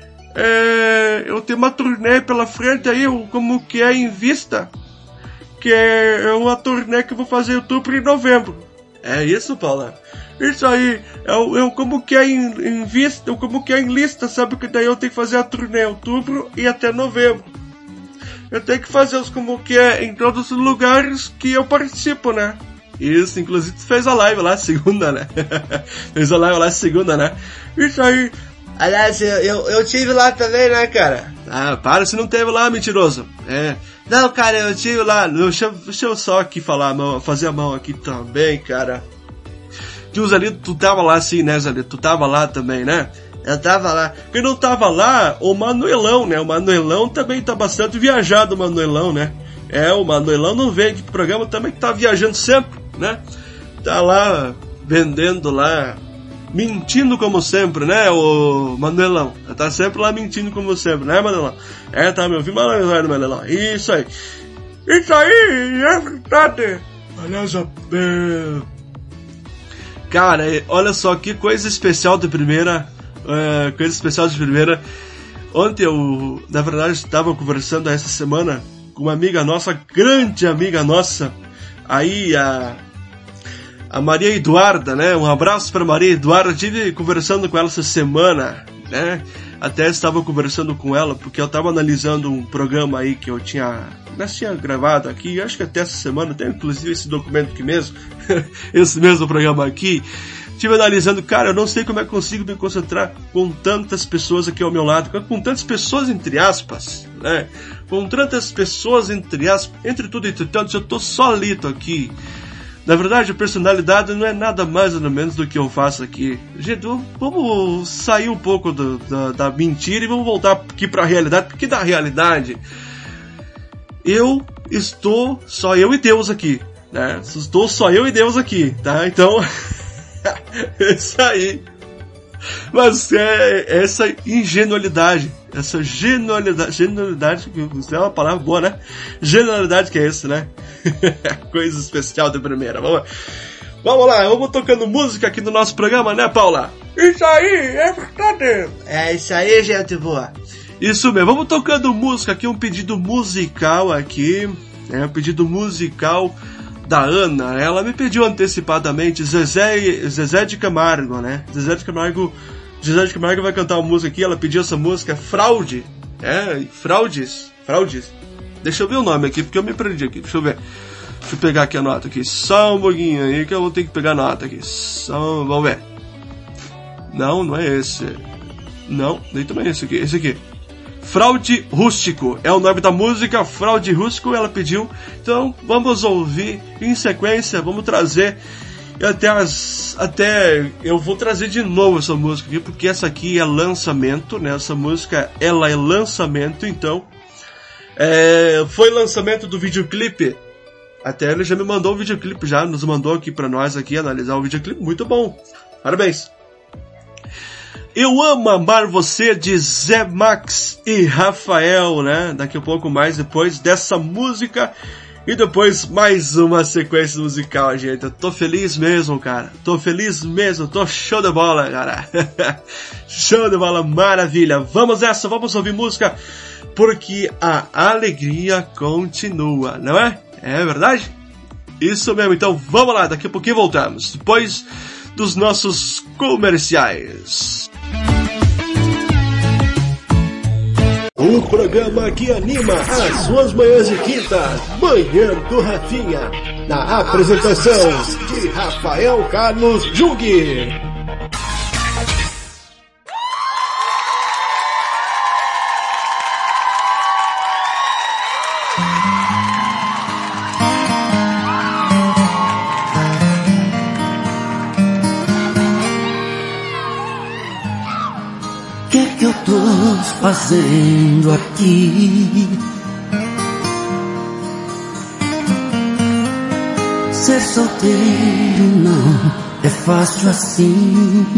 É, eu tenho uma turnê pela frente aí, como que é em vista. Que é uma turnê que eu vou fazer em outubro e novembro. É isso, Paula? Isso aí, eu, eu como que é em, em vista, eu como que é em lista, sabe que daí eu tenho que fazer a turnê em outubro e até novembro. Eu tenho que fazer os como que é em todos os lugares que eu participo, né? Isso, inclusive tu fez a live lá segunda, né? Fez a live lá segunda, né? Isso aí. Aliás, eu, eu, eu tive lá também, né, cara? Ah, para se não teve lá, mentiroso. É. Não, cara, eu tive lá. Deixa, deixa eu só aqui falar, a mão, fazer a mão aqui também, cara. Tu, Zalito, tu tava lá sim, né, Zalito? Tu tava lá também, né? Eu tava lá. Quem não tava lá, o Manuelão, né? O Manuelão também tá bastante viajado, o Manuelão, né? É, o Manuelão não vem aqui pro programa, também tá viajando sempre, né? Tá lá, vendendo lá, mentindo como sempre, né, o Manuelão? Tá sempre lá mentindo como sempre, né, Manuelão? É, tá me ouvindo, Manuelão? Isso aí. Isso aí, é verdade. Aliás, é... cara, olha só que coisa especial de primeira, é, coisa especial de primeira. Ontem eu, na verdade, estava conversando essa semana com uma amiga nossa, grande amiga nossa, aí a, a Maria Eduarda, né? Um abraço para Maria Eduarda. Estive conversando com ela essa semana, né? Até estava conversando com ela porque eu estava analisando um programa aí que eu tinha, eu tinha gravado aqui, acho que até essa semana, tem inclusive esse documento aqui mesmo, esse mesmo programa aqui. Estive analisando, cara, eu não sei como é que consigo me concentrar com tantas pessoas aqui ao meu lado, com tantas pessoas entre aspas, né? Com tantas pessoas entre aspas, entre tudo e entre tantos, eu tô solito aqui. Na verdade, a personalidade não é nada mais ou menos do que eu faço aqui. Gente, vamos sair um pouco do, da, da mentira e vamos voltar aqui para a realidade, porque na realidade eu estou só eu e Deus aqui, né? Estou só eu e Deus aqui, tá? Então, isso aí. Mas é essa ingenuidade, essa genualidade, genualidade, isso é uma palavra boa, né? Genualidade que é isso, né? Coisa especial de primeira. Vamos, vamos lá, vamos tocando música aqui no nosso programa, né, Paula? Isso aí, é verdade. É isso aí, gente boa. Isso mesmo, vamos tocando música aqui, um pedido musical aqui, é um pedido musical da Ana. Ela me pediu antecipadamente Zezé, Zezé de Camargo, né? Zezé de Camargo, Zezé de Camargo vai cantar uma música aqui, ela pediu essa música, Fraude, é, Fraudes, Fraudes. Deixa eu ver o nome aqui, porque eu me perdi aqui, deixa eu ver. Deixa eu pegar aqui a nota aqui, só um pouquinho aí que eu vou ter que pegar a nota aqui, só, vamos ver. Não, não é esse. Não, nem também é esse aqui, esse aqui. Fraude Rústico, é o nome da música, Fraude Rústico, ela pediu. Então, vamos ouvir em sequência, vamos trazer até as... Até eu vou trazer de novo essa música aqui, porque essa aqui é lançamento, né? Essa música, ela é lançamento, então... É, foi lançamento do videoclipe. Até ele já me mandou o videoclipe, já nos mandou aqui pra nós aqui analisar o videoclipe, muito bom. Parabéns. Eu Amo Amar Você, de Zé Max e Rafael, né? Daqui a pouco mais depois dessa música. E depois mais uma sequência musical, gente. Eu tô feliz mesmo, cara. Tô feliz mesmo. Tô show de bola, cara. Show de bola, maravilha. Vamos nessa, vamos ouvir música. Porque a alegria continua, não é? É verdade? Isso mesmo. Então vamos lá, daqui a pouquinho voltamos. Depois dos nossos comerciais. Um programa que anima as suas manhãs de quinta, Manhã do Rafinha. Na apresentação de Rafael Carlos Jung. Eu tô fazendo aqui? Ser solteiro não é fácil assim.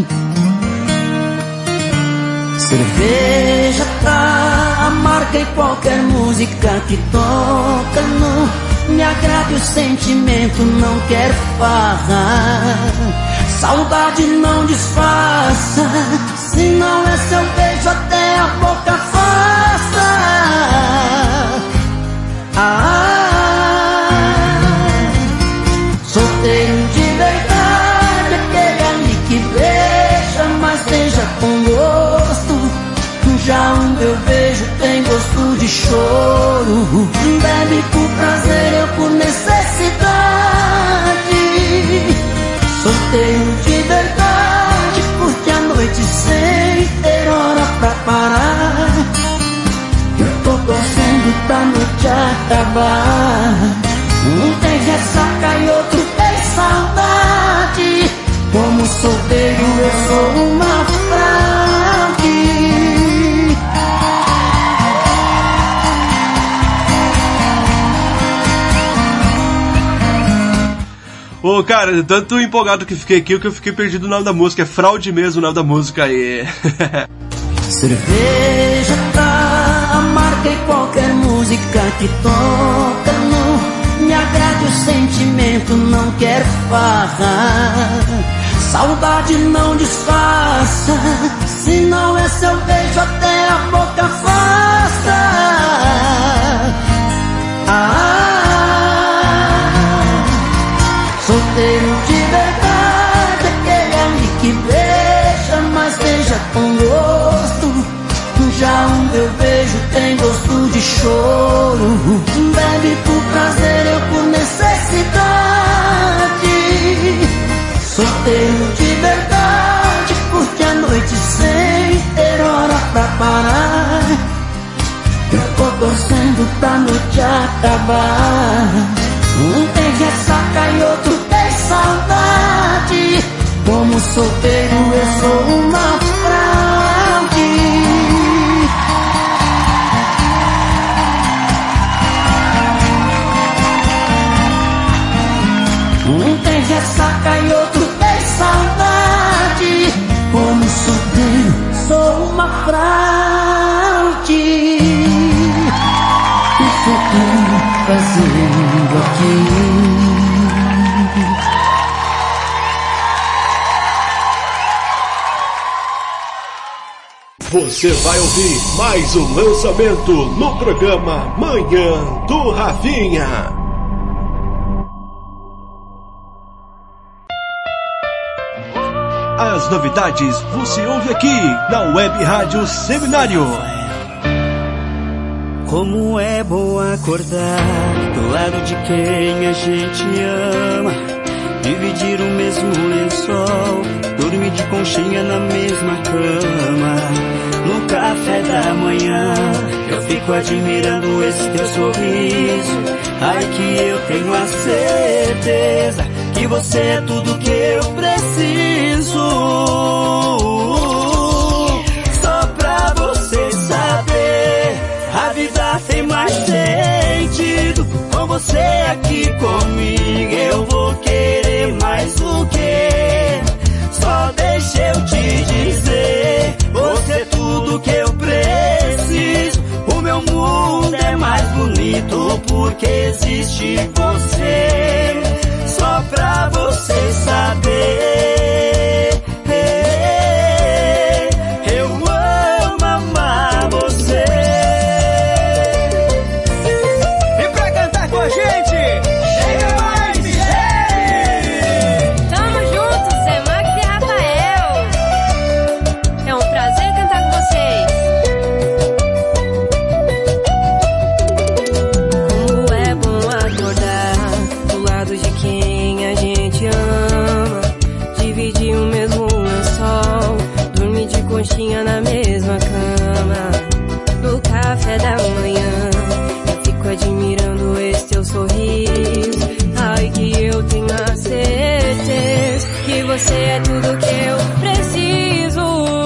Cerveja tá amarga e qualquer música que toca não me agrada, o sentimento não quer farra. Saudade não disfarça, se não é seu beijo até a boca afasta. Ah, solteiro de verdade, aquele ali que beija, mas beija com gosto. Já o meu beijo tem gosto de choro. Bebe por prazer, eu por necessidade. Solteiro de verdade, curte a noite sem ter hora pra parar. Eu tô torcendo pra noite acabar. Um tem ressaca e outro tem saudade. Como solteiro eu sou uma fraude. Ô, cara, tanto empolgado que fiquei aqui, que eu fiquei perdido no nome da música. É Fraude mesmo o nome da música aí. Cerveja tá amarga e qualquer música que toca não me agrada, o sentimento não quer farra. Saudade não disfarça, se não é seu beijo até a boca afasta. Ah, solteiro de verdade, aquele ali que beija, mas beija com gosto. Já o meu beijo tem gosto de choro. Bebe por prazer, eu por necessidade. Solteiro de verdade, curte a noite sem ter hora pra parar. Eu tô torcendo pra noite acabar. Um tem ressaca e outro tem saudade. Como solteiro eu sou uma fraude. Um tem ressaca e outro tem saudade. Como solteiro sou uma fraude. O que eu tô fazendo aqui? Você vai ouvir mais um lançamento no programa Manhã do Rafinha. As novidades você ouve aqui na Web Rádio Seminário. Como é bom acordar do lado de quem a gente ama, dividir o mesmo lençol, dormir de conchinha na mesma cama. No café da manhã eu fico admirando esse teu sorriso. Ai, que eu tenho a certeza que você é tudo que eu preciso. Só pra você saber, a vida tem mais sentido com você aqui comigo. Eu vou querer mais o quê? Só deixa eu te dizer, você é tudo que eu preciso. O meu mundo é mais bonito porque existe você. Só pra você saber, eu amo amar você. E pra cantar com a gente, chega mais e Tamo juntos, é Max e Rafael. É um prazer cantar com vocês. Como é bom acordar do lado de quem a gente ama, dividir o mesmo lençol, dormir de conchinha na mesma cama. No café da manhã eu fico admirando esse teu sorriso. Ai, que eu tenho a certeza que você é tudo que eu preciso.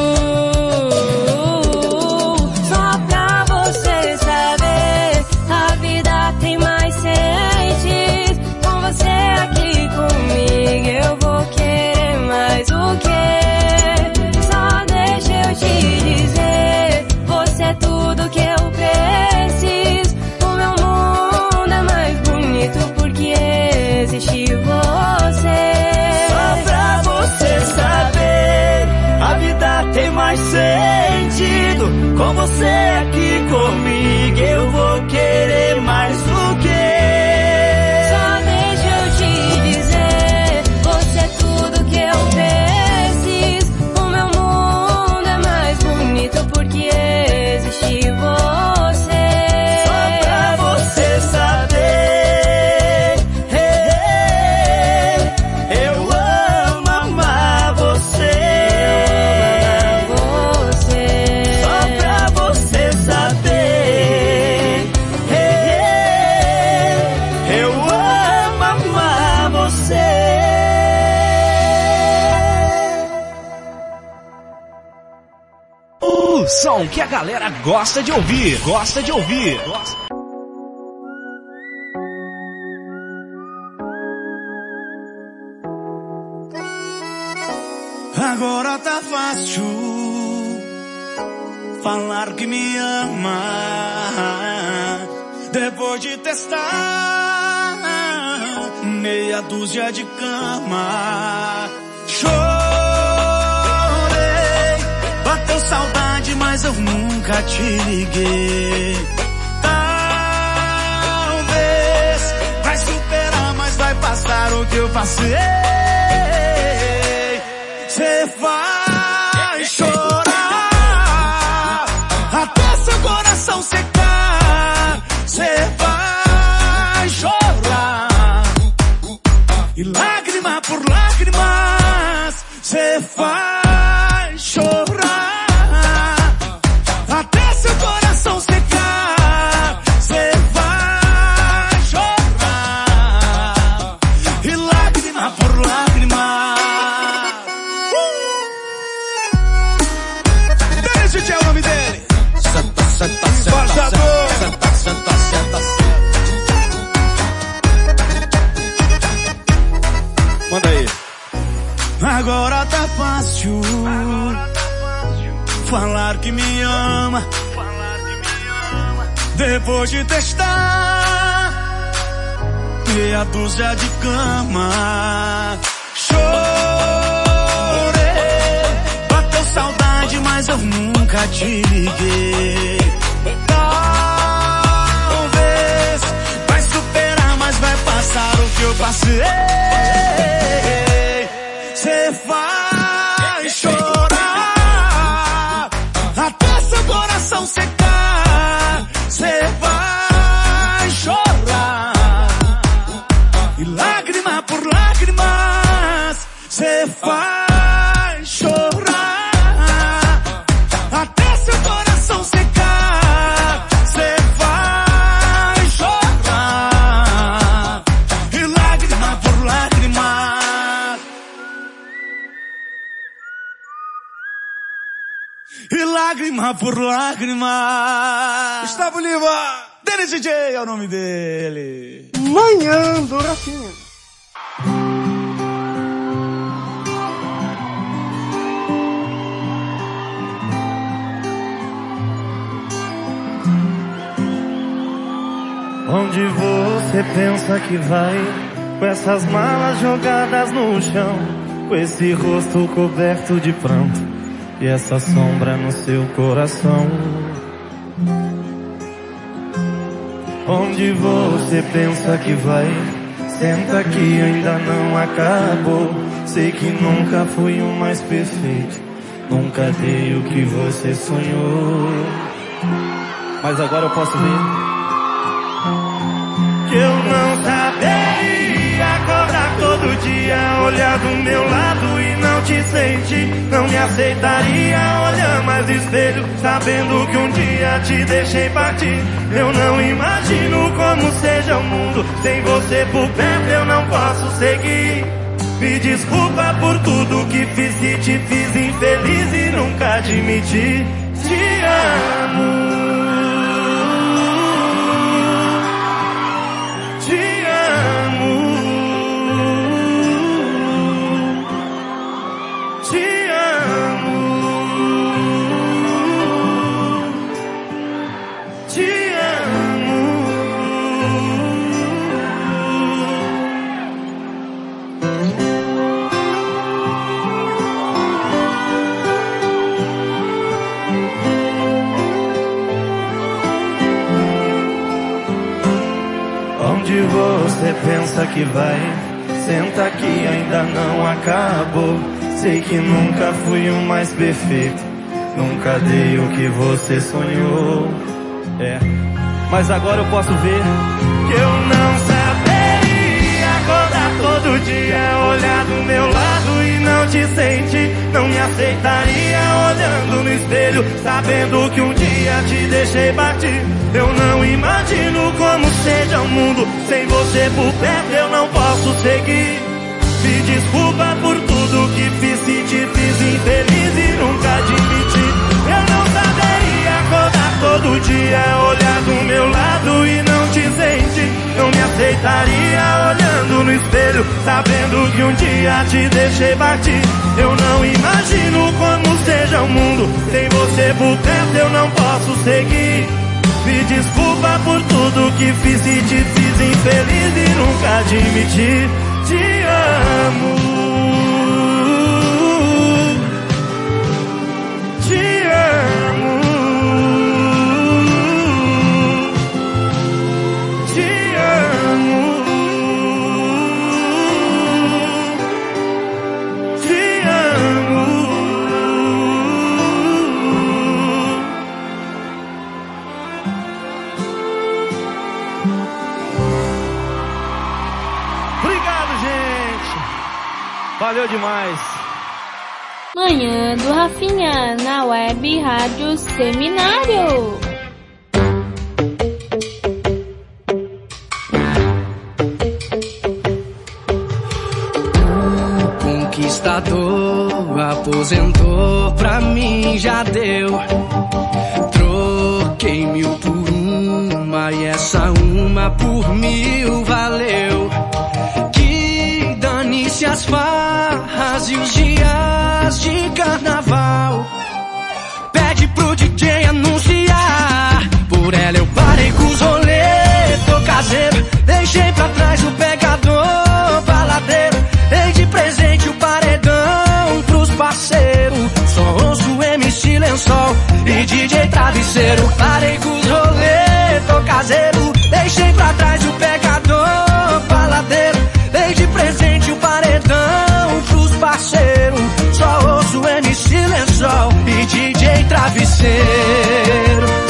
Só pra você saber, a vida tem mais sentido com você aqui comigo. Eu vou querer mais o quê? Só deixa eu te dizer, você é tudo que eu preciso. O meu mundo é mais bonito porque existe você. Só pra você saber, a vida tem mais sentido com você aqui comigo. Eu vou querer mais o quê? Só deixa eu te dizer, você é tudo que eu preciso. O meu mundo é mais bonito porque existe você. Só pra você saber, eu amo amar você. Só pra você saber, eu amo amar você. O som que a galera gosta de ouvir, gosta de ouvir. Agora tá fácil falar que me ama, depois de testar meia dúzia de cama. Chorei, bateu saudade, mas eu nunca te liguei. Talvez vai superar, mas vai passar o que eu passei. Cê vai chorar até seu coração secar. Cê vai chorar e lágrima por lágrimas. Cê vai chorar até seu coração secar. Cê vai chorar e lágrima por Agora tá fácil, Agora tá fácil. Falar que me ama, Falar que me ama. Depois de testar meia dúzia de cama. Chorei, bateu saudade, mas eu nunca te liguei. Talvez vai superar, mas vai passar o que eu passei. Cê vai chorar até seu coração secar. Cê vai chorar e lágrima por lágrimas. Cê vai chorar até seu coração secar. Cê vai chorar e lágrima por lágrimas. E lágrima por lágrima. Gustavo Lima, Dele D J é o nome dele. Manhã do Rafinha. Onde você pensa que vai, com essas malas jogadas no chão, com esse rosto coberto de pranto e essa sombra no seu coração? Onde você pensa que vai, senta que ainda não acabou. Sei que nunca fui o mais perfeito, nunca dei o que você sonhou. Mas agora eu posso ver que eu não saberia cobrar todo dia, olhar do meu lado e não te sentir. Não me aceitaria olhar mais no espelho, sabendo que um dia te deixei partir. Eu não imagino como seja o mundo sem você por perto, eu não posso seguir. Me desculpa por tudo que fiz, se te fiz infeliz e nunca admiti. Te amo. Onde você pensa que vai, senta que ainda não acabou. Sei que nunca fui o mais perfeito, nunca dei o que você sonhou. É, mas agora eu posso ver que eu não saberia acordar todo dia, olhar do meu lado e não te sentir. Não me aceitaria olhando no espelho, sabendo que um dia te deixei partir. Eu não imagino como seja o mundo sem você por perto, eu não posso seguir. Me desculpa por tudo que fiz, se te fiz infeliz e nunca admiti. Eu não saberia acordar todo dia, olhar do meu lado e não te sentir. Não me aceitaria olhando no espelho, sabendo que um dia te deixei partir. Eu não imagino como seja o mundo sem você por perto, eu não posso seguir. Me desculpa por tudo que fiz, se te fiz infeliz e nunca admiti. Te amo. Te amo. Te amo. Te amo. Valeu demais. Manhã do Rafinha, na web Rádio Seminário. O conquistador aposentou, pra mim já deu. Troquei mil por uma e essa uma por mil valeu. Que dane dane-se as farras e os dias de carnaval. Pede pro D J anunciar. Por ela eu parei com os rolê, tô caseiro. Deixei pra trás o pegador baladeiro. Dei de presente o paredão pros parceiros. Só ouço M C Lençol e D J Travesseiro. Parei com os rolê, tô caseiro. Deixei pra trás o pegador baladeiro. Dei de presente o paredão pros parceiros. Só ouço M C Lençol e D J Travesseiro.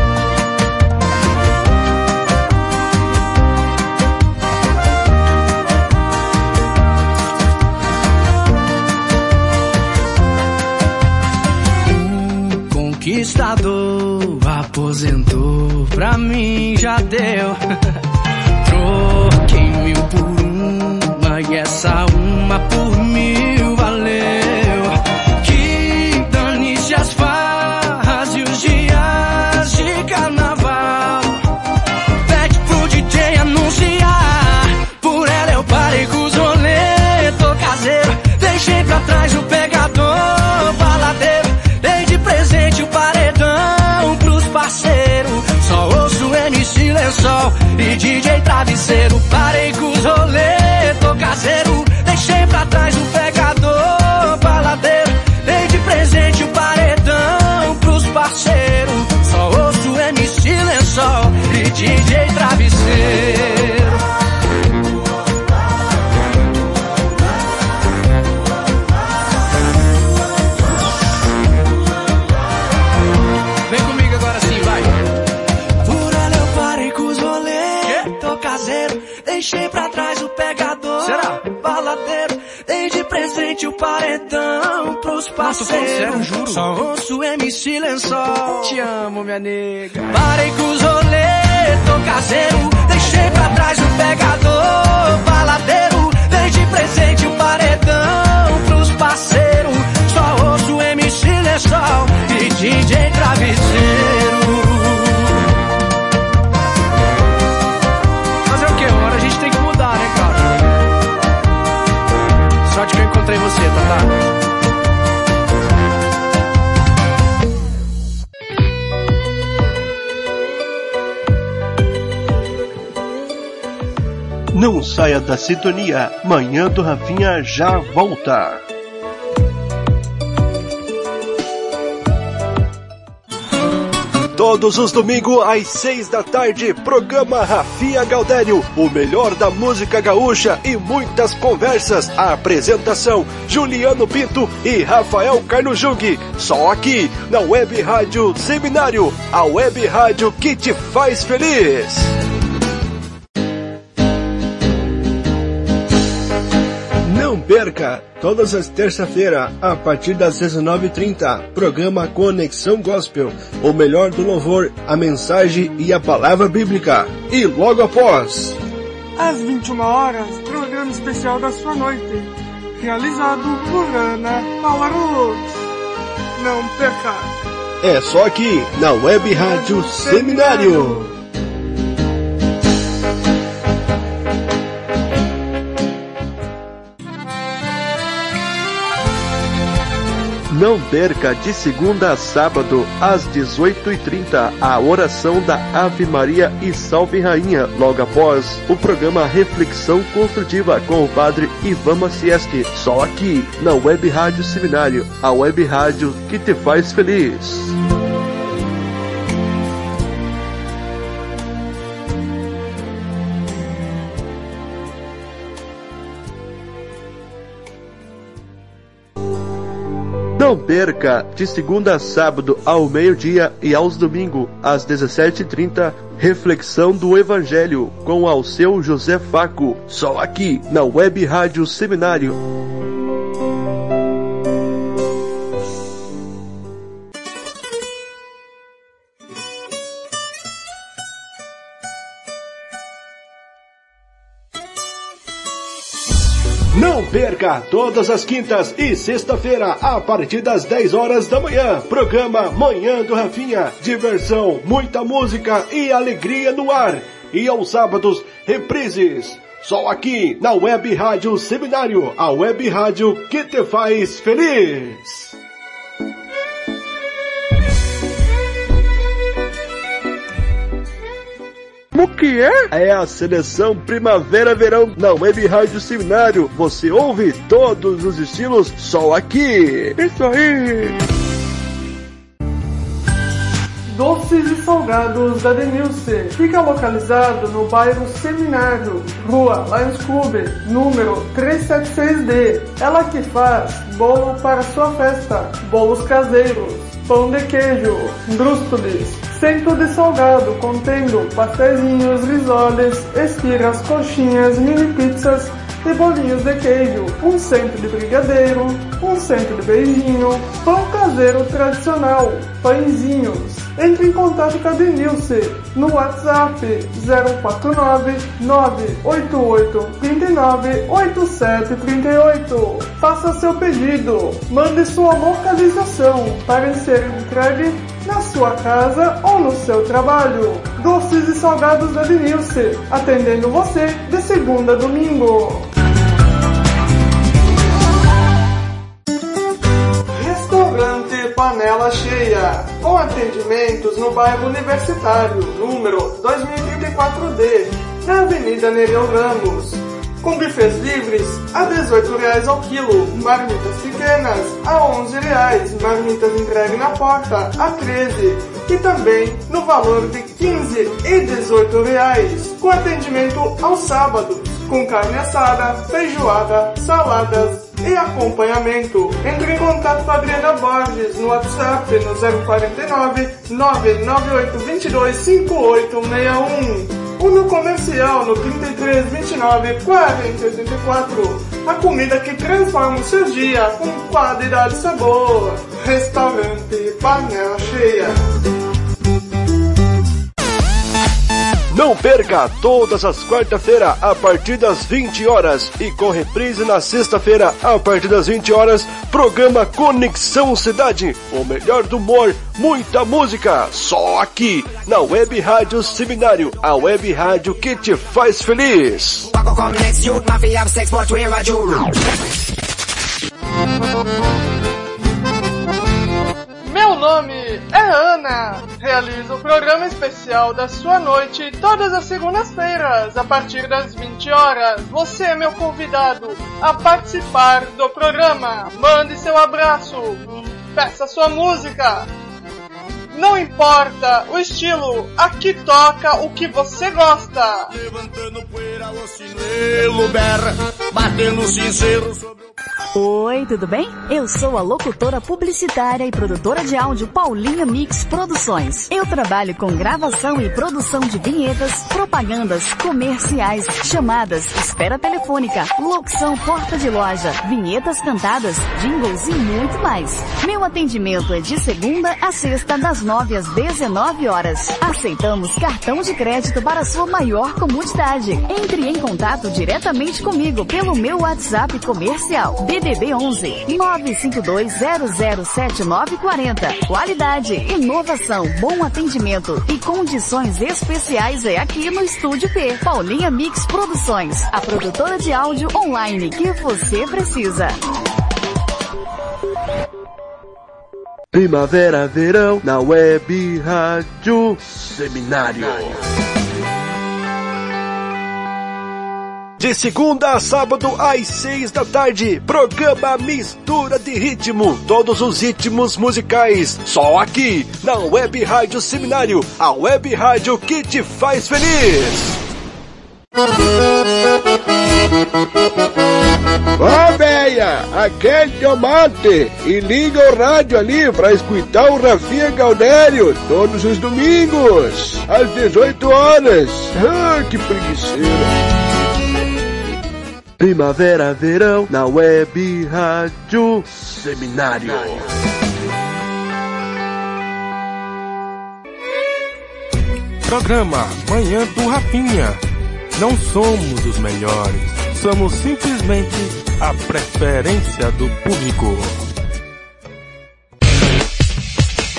Conquistador aposentou, pra mim já deu. Troquei mil por uma e essa uma por mil valeu. Que dane-se as farras e os dias de carnaval. Pede pro D J anunciar. Por ela eu parei com os rolê, tô caseiro. Deixei pra trás o pegador baladeiro. Dei de presente o paredão pros parceiros. Só ouço M C Lençol e D J Travesseiro. Parei com os rolê, tô caseiro. Deixei pra trás o pegador baladeiro. Dei de presente o paredão pros parceiros. Só ouço M C Lençol e D J Travesseiro. Deixei pra trás o pegador, será? Baladeiro, dei de presente o paredão pros parceiros. Sério, juro. Só ouço M C Lençol. Te amo, minha nega. Parei com os rolê, tô caseiro. Deixei pra trás o pegador, baladeiro. Dei de presente o paredão pros parceiros. Só ouço M C Lençol e D J Travesseiro. Sorte que eu encontrei você, Tatá. Não saia da sintonia, Manhã do Rafinha já volta. Todos os domingos às seis da tarde, programa Rafinha Galdério, o melhor da música gaúcha e muitas conversas. A apresentação, Juliano Pinto e Rafael Carlos Jung. Só aqui, na Web Rádio Seminário, a Web Rádio que te faz feliz. Não perca, todas as terças-feiras, a partir das dezenove e trinta, programa Conexão Gospel, o melhor do louvor, a mensagem e a palavra bíblica. E logo após, às vinte e uma horas, programa especial da sua noite, realizado por Ana Paula Luz. Não perca! É só aqui, na Web Rádio Seminário. Não perca de segunda a sábado, às dezoito e trinta, a oração da Ave Maria e Salve Rainha, logo após o programa Reflexão Construtiva com o padre Ivan Macieski, só aqui na Web Rádio Seminário, a Web Rádio que te faz feliz. Não perca, de segunda a sábado ao meio-dia e aos domingos às dezessete e trinta, Reflexão do Evangelho com Alceu José Faco, só aqui na Web Rádio Seminário. Não perca, todas as quintas e sexta-feira, a partir das dez horas da manhã, programa Manhã do Rafinha, diversão, muita música e alegria no ar. E aos sábados, reprises, Só aqui, na Web Rádio Seminário, a Web Rádio que te faz feliz. O que é? É a seleção Primavera-Verão na Web Rádio Seminário. Você ouve todos os estilos só aqui. Isso aí! Doces e salgados da Denilce. Fica localizado no bairro Seminário, Rua Lions Club, número trezentos e setenta e seis D. Ela que faz bolo para sua festa, bolos caseiros, pão de queijo, brústules, centro de salgado contendo pastéis, risoles, esfirras, coxinhas, mini pizzas e bolinhos de queijo, um centro de brigadeiro, um centro de beijinho, pão caseiro tradicional, pãezinhos. Entre em contato com a Denilce no WhatsApp zero quatro nove, nove oito oito, três nove, oito sete três oito. Faça seu pedido, mande sua localização para ser entregue na sua casa ou no seu trabalho. Doces e salgados da Denilce, atendendo você de segunda a domingo. Restaurante Panela Cheia, com atendimentos no bairro Universitário, número dois mil e trinta e quatro D, na Avenida Nereu Ramos. Com bufês livres a dezoito reais ao quilo, marmitas pequenas a onze reais, marmitas entregue na porta a treze e também no valor de quinze e dezoito reais, com atendimento aos sábados, com carne assada, feijoada, saladas e acompanhamento. Entre em contato com a Adriana Borges no WhatsApp no zero quatro nove, nove nove oito dois dois, cinco oito seis um. Ou no comercial no trinta e três, vinte e nove, quarenta, oitenta e quatro. A comida que transforma o seu dia com qualidade e sabor. Restaurante Panela Cheia. Não perca todas as quarta-feiras a partir das vinte horas e com reprise na sexta-feira a partir das vinte horas, programa Conexão Cidade, o melhor do humor, muita música, só aqui na Web Rádio Seminário, a Web Rádio que te faz feliz. Meu nome é Ana. Realizo o programa especial da sua noite todas as segundas-feiras, a partir das vinte horas. Você é meu convidado a participar do programa. Mande seu abraço, peça sua música. Não importa o estilo, aqui toca o que você gosta. Levantando poeira, o sinuelo berra, batendo sincero sobre o... Oi, tudo bem? Eu sou a locutora publicitária e produtora de áudio Paulinha Mix Produções. Eu trabalho com gravação e produção de vinhetas, propagandas, comerciais, chamadas, espera telefônica, locução porta de loja, vinhetas cantadas, jingles e muito mais. Meu atendimento é de segunda a sexta, das nove às dezenove horas. Aceitamos cartão de crédito para sua maior comodidade. Entre em contato diretamente comigo pelo meu WhatsApp comercial D D D onze, nove cinco dois zero zero sete nove quatro zero. Qualidade, inovação, bom atendimento e condições especiais é aqui no Estúdio P. Paulinha Mix Produções, a produtora de áudio online que você precisa. Primavera, verão, na Web Rádio Seminário. De segunda a sábado às seis da tarde, programa Mistura de Ritmo, todos os ritmos musicais, só aqui, na Web Rádio Seminário, a Web Rádio que te faz feliz. Ó, véia, aquele tomate e liga o rádio ali pra escutar o Rafinha Galdério todos os domingos, às dezoito horas. Ah, que preguiceira. Primavera, verão, na Web Rádio Seminário. Programa Manhã do Rafinha. Não somos os melhores, somos simplesmente a preferência do público.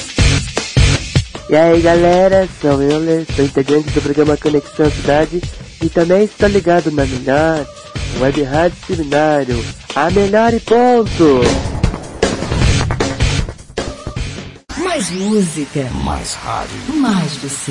E aí galera, sou eu, né? Sou integrante do programa Conexão Cidade E também está ligado na melhor Web Rádio Seminário, a melhor e ponto. Mais música, Mais rádio. mais você.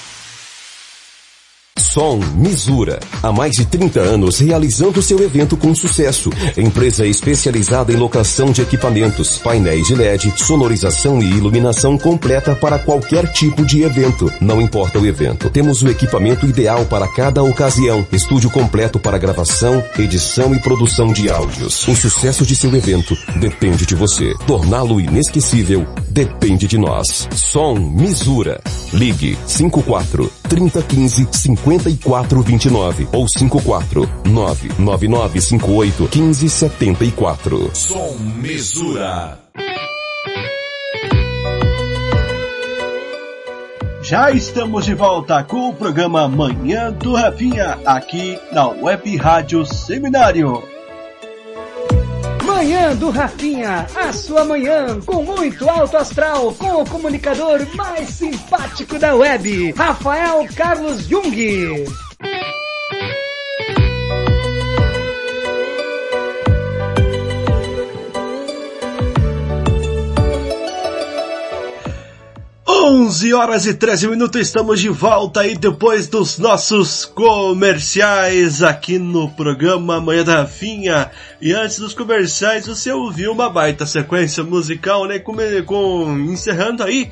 Som Misura. Há mais de trinta anos realizando seu evento com sucesso. Empresa especializada em locação de equipamentos, painéis de L E D, sonorização e iluminação completa para qualquer tipo de evento. Não importa o evento, temos o equipamento ideal para cada ocasião. Estúdio completo para gravação, edição e produção de áudios. O sucesso de seu evento depende de você. Torná-lo inesquecível depende de nós. Som Misura. Ligue cinco quatro, trinta, quinze, cinquenta e quatro, vinte e nove ou cinco quatro, nove nove nove cinco oito, quinze, setenta e quatro. Som Misura. Já estamos de volta com o programa Manhã do Rafinha, aqui na Web Rádio Seminário. Manhã do Rafinha, a sua manhã com muito alto astral, com o comunicador mais simpático da web, Rafael Carlos Jung. onze horas e treze minutos, estamos de volta aí depois dos nossos comerciais aqui no programa Manhã da Rafinha. E antes dos comerciais você ouviu uma baita sequência musical, né? Com, com encerrando aí,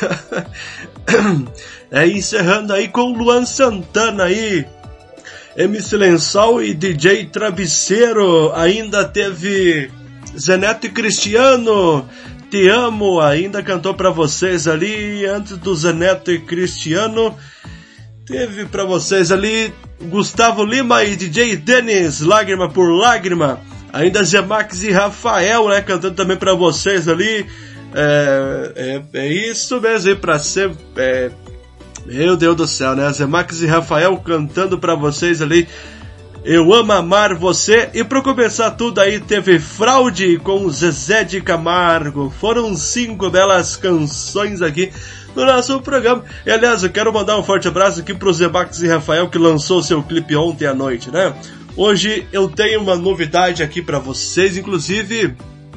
é, encerrando aí com Luan Santana aí, M C Lençol e D J Travesseiro. Ainda teve Zeneto e Cristiano, Te Amo, ainda cantou pra vocês ali. Antes do Zeneto e Cristiano, teve pra vocês ali Gustavo Lima e D J Dennis, Lágrima por Lágrima. Ainda Zé Max e Rafael, né, cantando também pra vocês ali. É, é, é isso mesmo aí, pra ser... É, meu Deus do céu, né, Zé Max e Rafael cantando pra vocês ali Eu Amo Amar Você. E pra começar tudo aí teve Fraude com Zezé de Camargo. Foram cinco belas canções aqui no nosso programa. E aliás, eu quero mandar um forte abraço aqui pro Zé Max e Rafael, que lançou seu clipe ontem à noite, né? Hoje eu tenho uma novidade aqui pra vocês, inclusive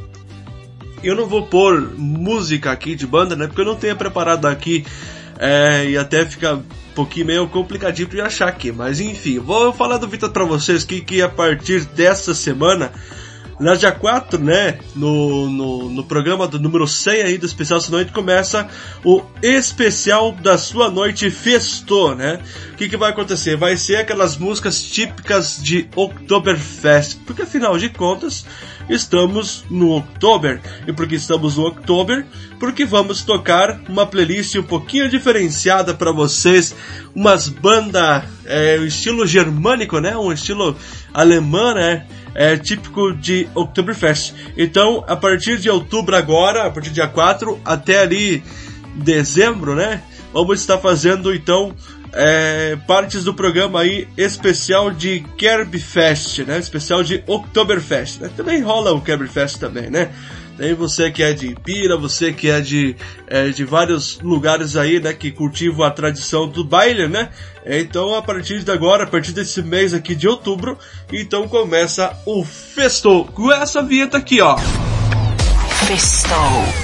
eu não vou pôr música aqui de banda, né? Porque eu não tenho preparado aqui, é, e até fica um pouquinho meio complicadinho pra eu achar aqui, mas enfim, vou falar do Vitor pra vocês que, que a partir dessa semana, na dia quatro, né, no, no, no programa do número cem aí do Especial Sua Noite, começa o Especial da Sua Noite Festô, né? O que que vai acontecer? Vai ser aquelas músicas típicas de Oktoberfest, porque afinal de contas, estamos no Oktober. E porque estamos no Oktober, porque vamos tocar uma playlist um pouquinho diferenciada para vocês, umas bandas, é, estilo germânico, né? Um estilo alemão, né? É típico de Oktoberfest. Então, a partir de outubro agora, a partir do dia quatro até ali dezembro, né? Vamos estar fazendo então é, partes do programa aí especial de Kerbfest, né? Especial de Oktoberfest, né? Também rola o Kerbfest também, né? Tem você que é de Ipira, você que é de, é, de vários lugares aí, né, que cultivam a tradição do baile, né? Então, a partir de agora, a partir desse mês aqui de outubro, então começa o Festô, com essa vinheta aqui, ó. Festô.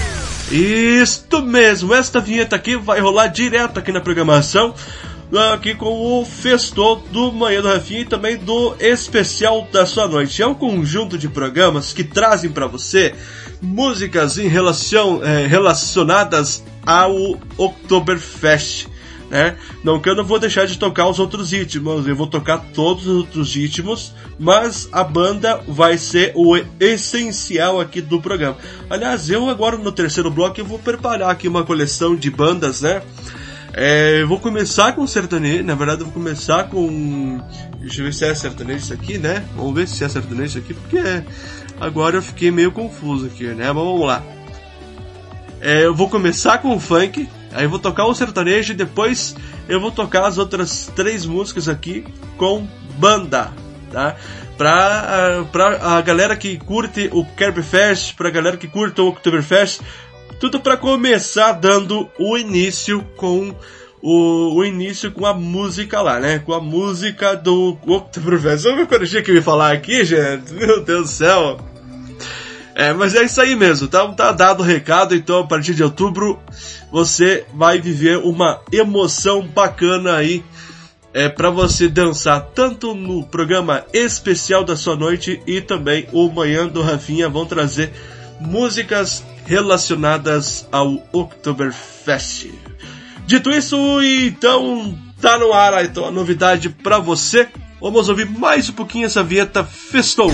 Isto mesmo, esta vinheta aqui vai rolar direto aqui na programação, aqui com o Festô do Manhã do Rafinha e também do Especial da Sua Noite. É um conjunto de programas que trazem para você músicas em relação, é, relacionadas ao Oktoberfest, né? Não que eu não vou deixar de tocar os outros ritmos, eu vou tocar todos os outros ritmos, mas a banda vai ser o essencial aqui do programa. Aliás, eu agora no terceiro bloco eu vou preparar aqui uma coleção de bandas, né? É, eu vou começar com sertanejo, na verdade eu vou começar com... Deixa eu ver se é sertanejo isso aqui, né? Vamos ver se é sertanejo isso aqui, porque agora eu fiquei meio confuso aqui, né? Mas vamos lá. É, eu vou começar com o funk, aí eu vou tocar o sertanejo e depois eu vou tocar as outras três músicas aqui com banda, tá? Pra, pra a galera que curte o Kerbfest, pra galera que curte o Oktoberfest, tudo para começar dando o início com o, o início com a música lá, né? Com a música do Oktoberfest. Eu me corrigi que eu ia falar aqui, gente. Meu Deus do céu. É, mas é isso aí mesmo, tá, tá dado o recado. Então a partir de outubro você vai viver uma emoção bacana aí, é, pra você dançar tanto no programa especial da sua noite e também o Manhã do Rafinha vão trazer músicas relacionadas ao Oktoberfest. Dito isso, então tá no ar então a novidade pra você. Vamos ouvir mais um pouquinho essa vinheta Festou.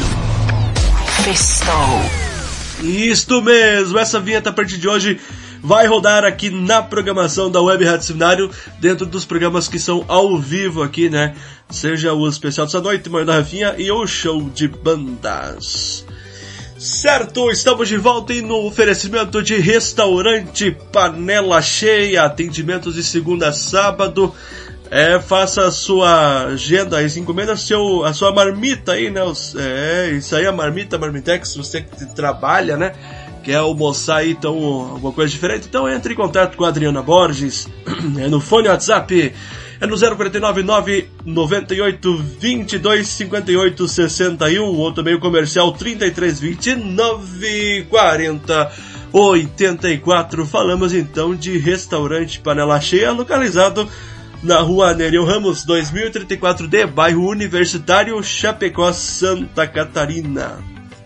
Festou. Isto mesmo, essa vinheta a partir de hoje vai rodar aqui na programação da Web Rádio Seminário, dentro dos programas que são ao vivo aqui, né? Seja o especial dessa noite, Manhã da Rafinha e o show de bandas. Certo, estamos de volta e no oferecimento de restaurante Panela Cheia, atendimentos de segunda a sábado. É, faça a sua agenda, aí, encomenda seu, a sua marmita aí, né? Os, é, isso aí, a marmita, marmitex, você que trabalha, né? Quer almoçar aí, então, alguma coisa diferente, então entre em contato com a Adriana Borges, é no fone WhatsApp, é no zero quatro nove nove nove oito dois dois cinco oito seis um, ou também o comercial trinta e três vinte e nove quarenta oitenta e quatro. Falamos então de restaurante Panela Cheia, localizado na rua Nereu Ramos, dois mil e trinta e quatro D, bairro Universitário, Chapecó, Santa Catarina.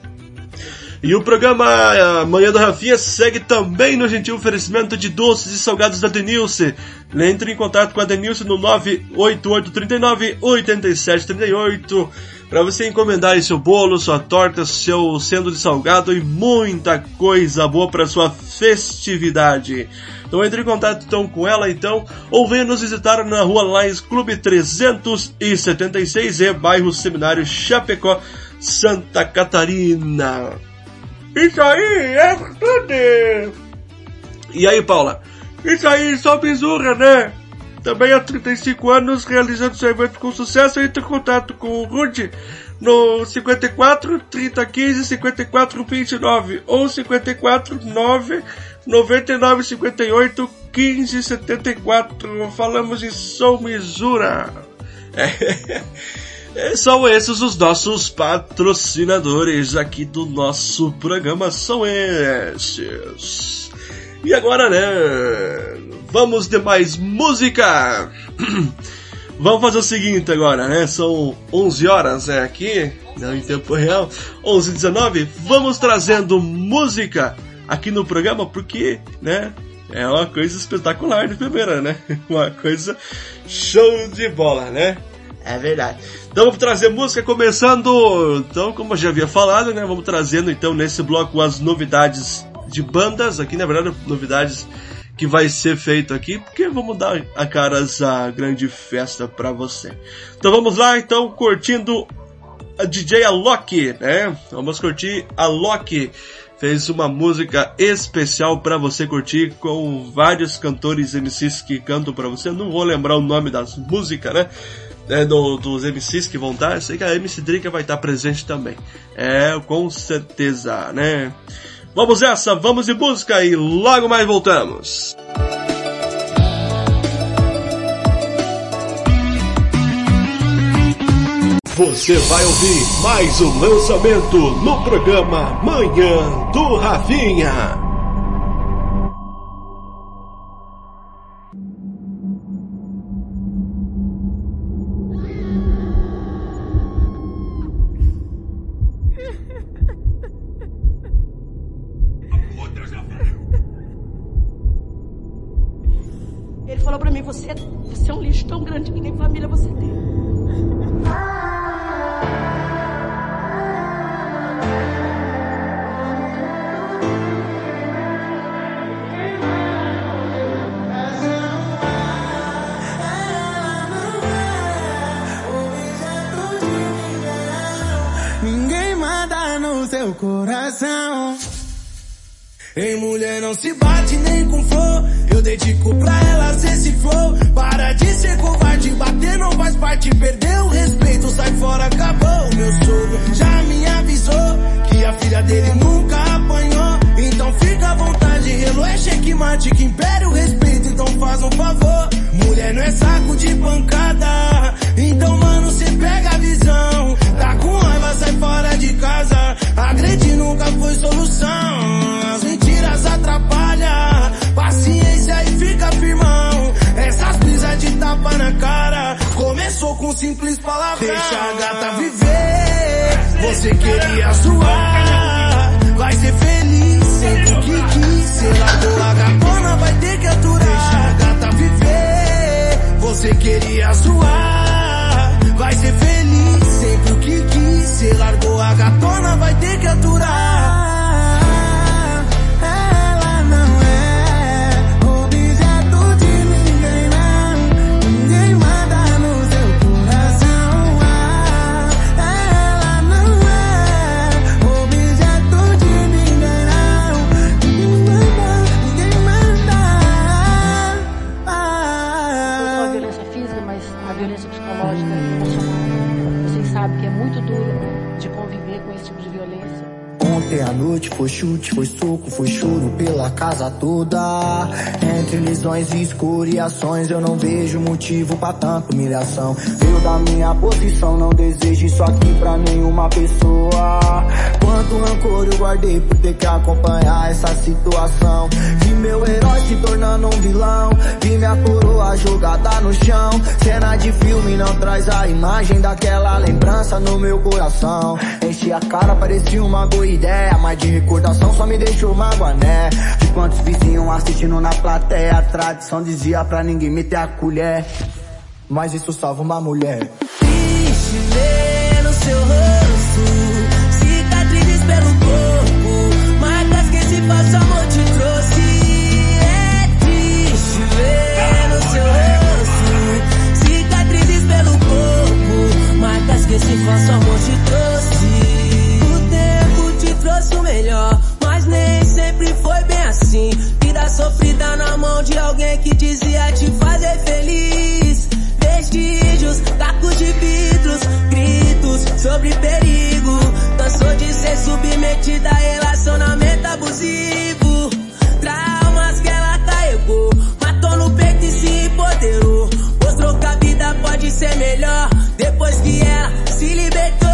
E o programa Manhã do Rafinha segue também no gentil oferecimento de doces e salgados da Denilce. Entre em contato com a Denilce no nove oito oito três nove oito sete três oito para você encomendar aí seu bolo, sua torta, seu centro de salgado e muita coisa boa para sua festividade. Então entre em contato então com ela então, ou venha nos visitar na rua Lions Clube trezentos e setenta e seis E, bairro Seminário, Chapecó, Santa Catarina. Isso aí é tudo. E aí, Paula? Isso aí, só bisurra, né? Também há trinta e cinco anos realizando seu evento com sucesso. Entre em contato com o Rudy no cinquenta e quatro, trinta, quinze, cinquenta e quatro, vinte e nove ou cinquenta e quatro, nove, noventa e nove, cinquenta e oito, quinze, setenta e quatro. Falamos em Som Misura. É. São esses os nossos patrocinadores aqui do nosso programa, são esses. E agora, né, vamos de mais música. Vamos fazer o seguinte agora, né, são onze horas, né, aqui, não em tempo real, onze e dezenove, vamos trazendo música aqui no programa, porque, né, é uma coisa espetacular de primeira, né, uma coisa show de bola, né. É verdade. Então vamos trazer música começando, então como eu já havia falado, né, vamos trazendo então nesse bloco as novidades de bandas, aqui na verdade novidades que vai ser feito aqui, porque vamos dar a cara a grande festa pra você. Então vamos lá, então, curtindo a D J Alok, né, vamos curtir a Alok, fez uma música especial pra você curtir com vários cantores M Cs que cantam pra você, não vou lembrar o nome das músicas, né, É, do, dos M Cs que vão estar, eu sei que a M C Drinker vai estar presente também. É, com certeza, né? Vamos essa, vamos de música e logo mais voltamos. Você vai ouvir mais um lançamento no programa Manhã do Rafinha. Ele falou pra mim, você, você é um lixo tão grande que nem família você tem. Ninguém manda no seu coração. Em mulher não se bate nem com flor. Eu dedico pra ela ser esse flow. Para de ser covarde, bater não faz parte. Perdeu o respeito, sai fora, acabou. Meu sogro já me avisou que a filha dele nunca apanhou. Então fica à vontade, relo é checkmate. Que impere o respeito, então faz um favor. Mulher começou com simples palavras. Deixa a gata viver, você queria zoar. Vai ser feliz, sempre o que quis. Cê largou a gatona, vai ter que aturar. Deixa a gata viver, você queria zoar. Vai ser feliz, sempre o que quis. Cê largou a gatona, vai ter que aturar. Ontem à noite foi chute, foi soco, foi choro pela casa toda. Entre lisões e escoriações eu não vejo motivo pra tanta humilhação. Veio da minha posição, não desejo isso aqui pra nenhuma pessoa. Quanto rancor eu guardei por ter que acompanhar essa situação. Vi meu herói se tornando um vilão, vi minha coroa jogada no chão. Cena de filme não traz a imagem daquela lembrança no meu coração. Enchi a cara, parecia uma boa ideia, mas de recordação só me deixou magoané. De quantos vizinhos assistindo na plateia, a tradição dizia pra ninguém meter a colher, mas isso salva uma mulher. Triste ver no seu rosto cicatrizes pelo corpo, marcas que esse falso amor te trouxe. É triste ver no seu rosto cicatrizes pelo corpo, marcas que esse falso amor te trouxe. Trouxe o melhor, mas nem sempre foi bem assim. Vida sofrida na mão de alguém que dizia te fazer feliz. Vestígios, tacos de vidros, gritos sobre perigo. Cansou de ser submetida a relacionamento abusivo. Traumas que ela carregou, matou no peito e se empoderou. Mostrou que a vida pode ser melhor depois que ela se libertou.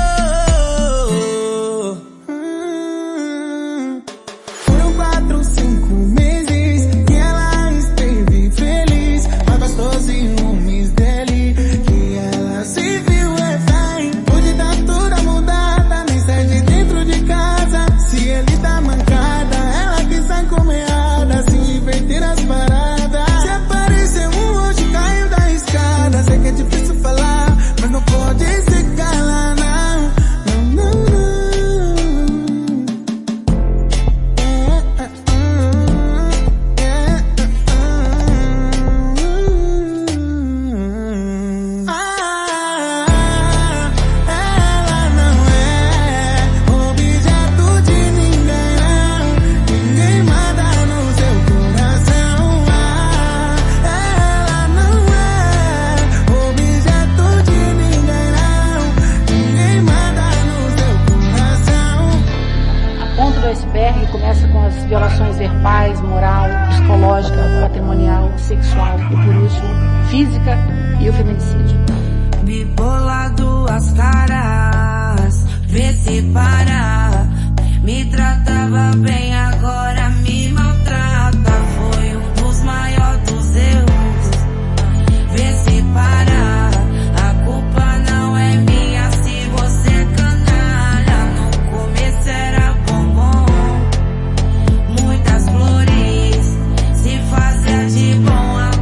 Sexual e, por último, física e o feminicídio. Bipolar, duas caras, vê se para. Me tratava bem, agora me maltrata. Foi um dos maiores dos erros. Vê se para. A culpa não é minha se você é canalha. No começo era bombom, muitas flores, se fazia de bom.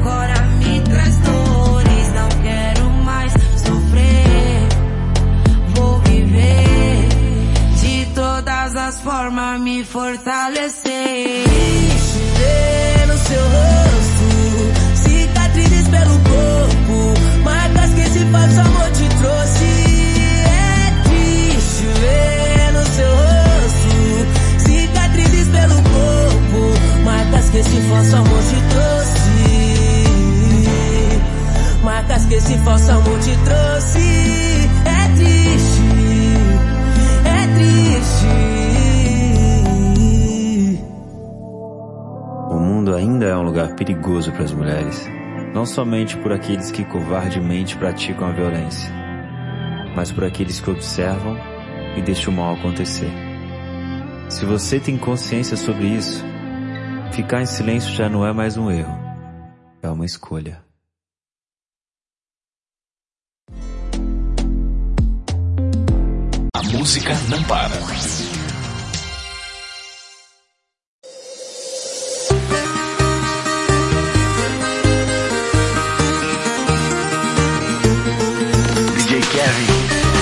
Forma me fortalecer. Triste ver no seu rosto cicatrizes pelo corpo, marcas que esse falso amor te trouxe. É triste ver no seu rosto cicatrizes pelo corpo, marcas que esse falso amor te trouxe. Marcas que esse falso amor te trouxe. É triste, é triste. O mundo ainda é um lugar perigoso para as mulheres, não somente por aqueles que covardemente praticam a violência, mas por aqueles que observam e deixam o mal acontecer. Se você tem consciência sobre isso, ficar em silêncio já não é mais um erro, é uma escolha. música não para. D J Kevin.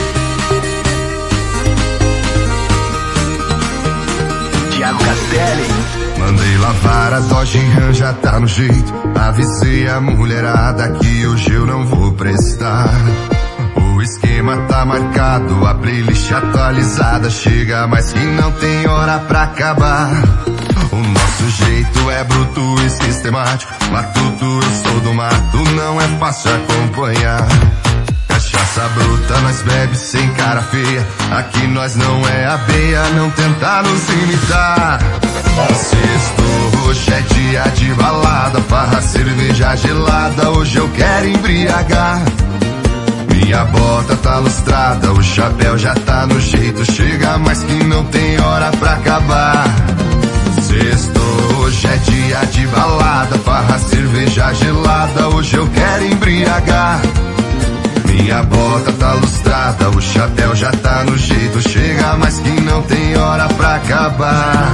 Thiago Castelli. Mandei lavar a Dodge Ram, já tá no jeito. Avisei a mulherada que hoje eu não vou prestar. O esquema tá marcado, a playlist atualizada. Chega, mas que não tem hora pra acabar. O nosso jeito é bruto e sistemático. Matuto, eu sou do mato, não é fácil acompanhar. Cachaça bruta, nós bebe sem cara feia. Aqui nós não é abeia, não tenta nos imitar. Sexto, hoje é dia de balada. Farra, cerveja gelada, hoje eu quero embriagar. Minha bota tá lustrada, o chapéu já tá no jeito. Chega, mas que não tem hora pra acabar. Sexto, hoje é dia de balada. Farra, cerveja gelada, hoje eu quero embriagar. Minha bota tá lustrada, o chapéu já tá no jeito. Chega, mas que não tem hora pra acabar.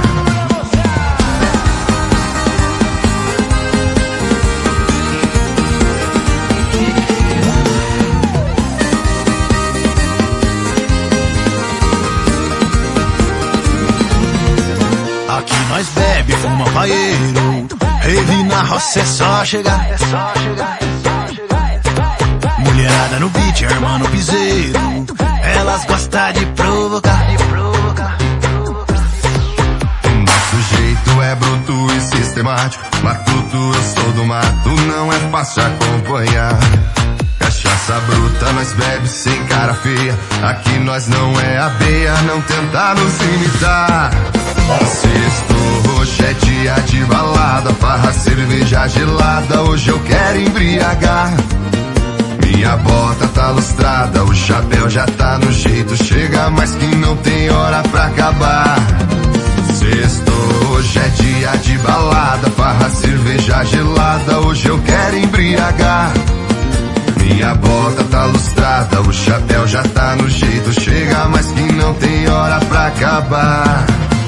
Aqui nós bebe, fuma paeiro. Rave na roça é só chegar. É só chegar, é só chegar, é só chegar. Mulherada no beat, irmã no piseiro. Elas gostam de provocar, de provocar, de provocar. Nosso jeito é bruto e sistemático. Matuto, eu sou do mato, não é fácil acompanhar. Cachaça bruta, nós bebe sem cara feia. Aqui nós não é abeia, não tenta nos imitar. Sexto, hoje é dia de balada. Farra, cerveja gelada, hoje eu quero embriagar. Minha bota tá lustrada, o chapéu já tá no jeito. Chega, mas que não tem hora pra acabar. Sexto, hoje é dia de balada. Farra, cerveja gelada, hoje eu quero embriagar. Minha bota tá lustrada, o chapéu já tá no jeito. Chega, mas que não tem hora pra acabar.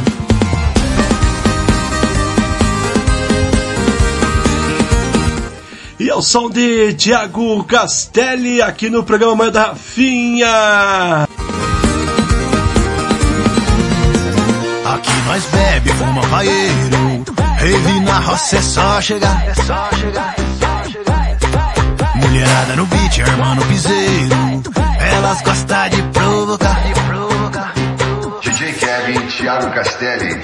E ao som de Thiago Castelli aqui no programa Manhã da Rafinha. Aqui nós bebe, fuma paeiro. Rave na roça é só chegar. É só chegar, é só chegar, é só chegar. Mulherada no beat, irmã no piseiro. Elas gostam de provocar, de provocar. D J Kevin, Thiago Castelli.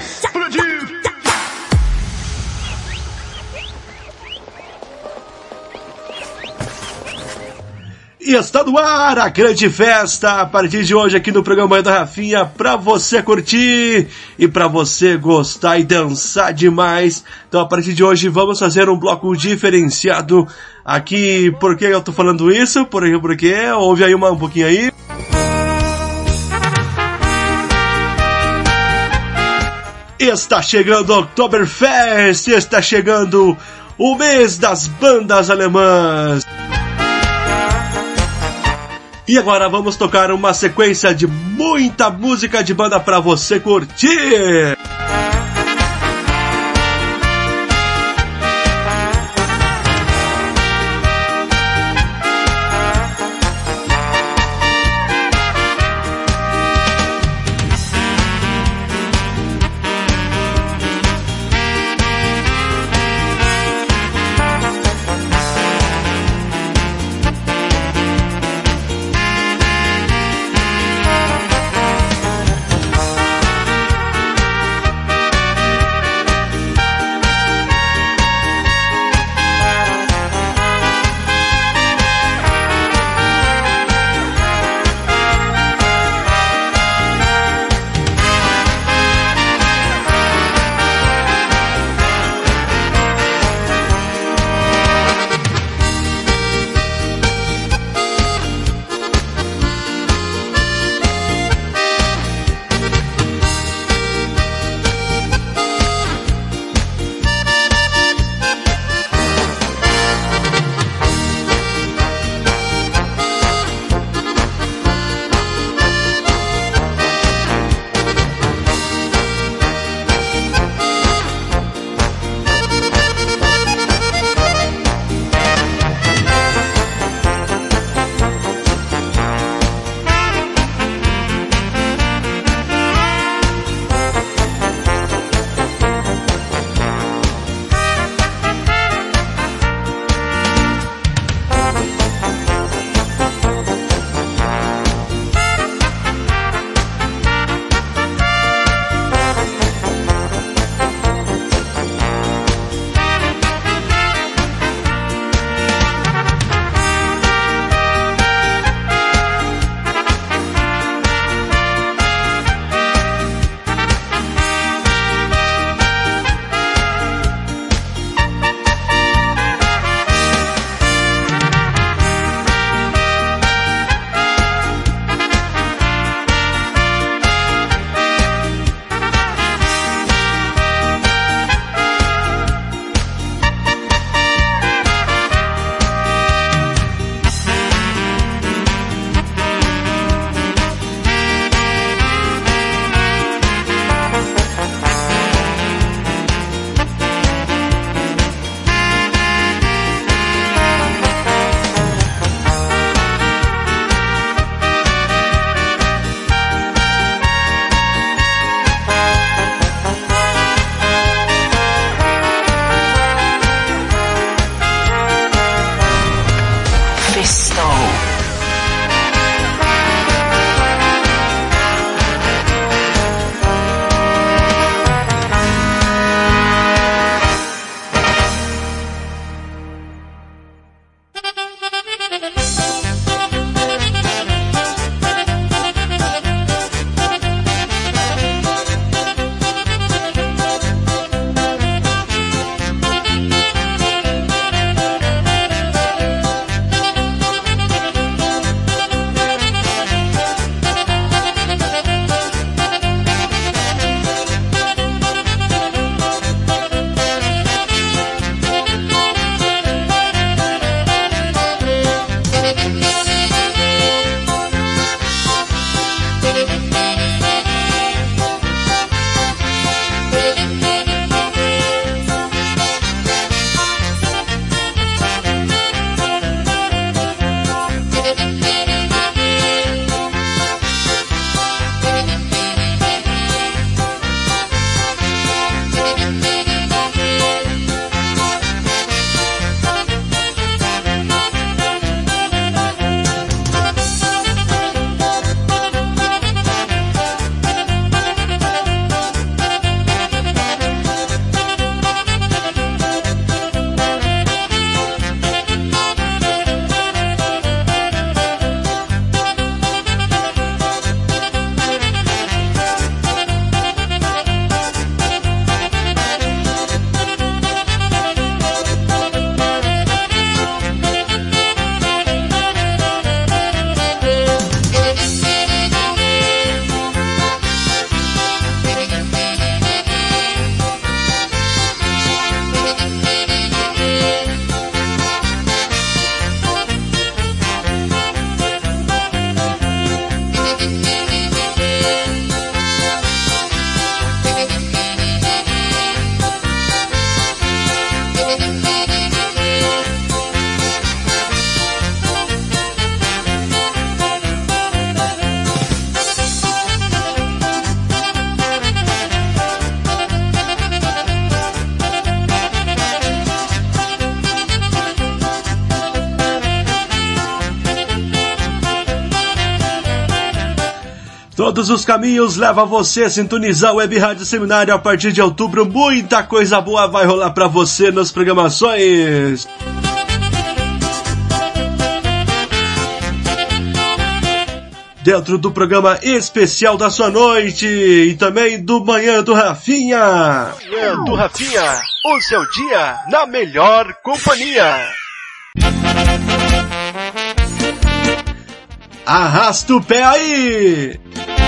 E está no ar a grande festa a partir de hoje aqui no programa Manhã da Rafinha, pra você curtir e pra você gostar e dançar demais. Então a partir de hoje vamos fazer um bloco diferenciado aqui. Por que eu tô falando isso? Por quê? Porque ouve aí uma, um pouquinho aí. Está chegando o Oktoberfest, está chegando o mês das bandas alemãs. E agora vamos tocar uma sequência de muita música de banda pra você curtir. Todos os caminhos levam você a sintonizar o Web Rádio Seminário. A partir de outubro, muita coisa boa vai rolar pra você nas programações. Dentro do programa especial da sua noite e também do Manhã do Rafinha. Manhã do Rafinha, o seu dia na melhor companhia. Arrasta o pé aí!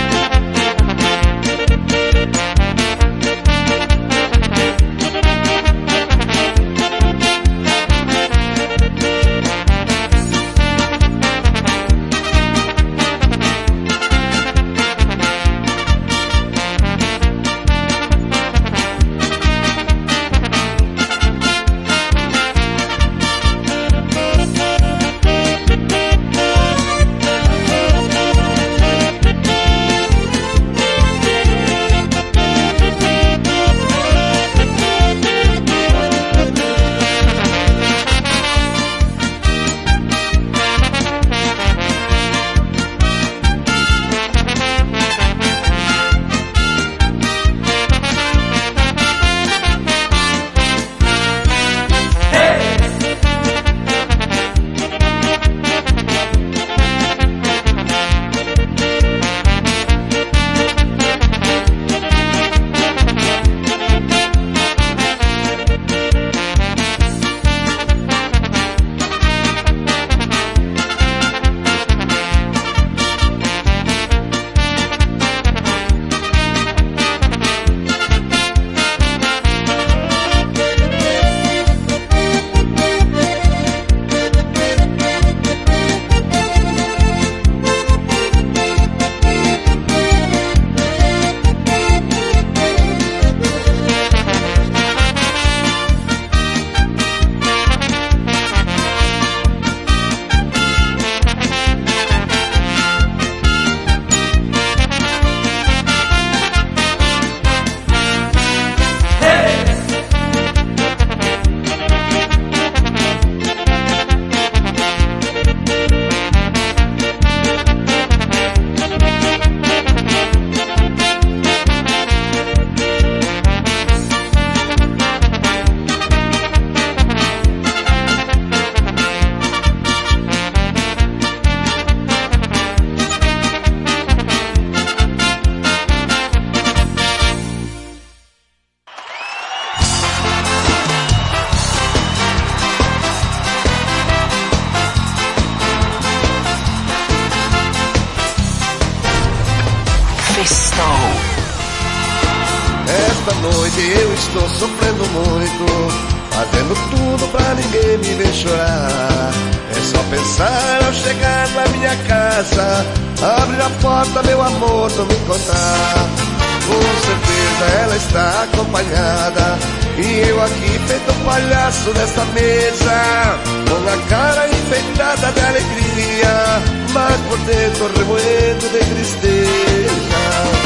Esta noite eu estou sofrendo muito, fazendo tudo pra ninguém me ver chorar. É só pensar ao chegar na minha casa, abrir a porta, meu amor, tu me encontrar. Com certeza ela está acompanhada, e eu aqui feito um palhaço nessa mesa, com a cara enfeitada de alegria, mas por dentro remoendo de tristeza.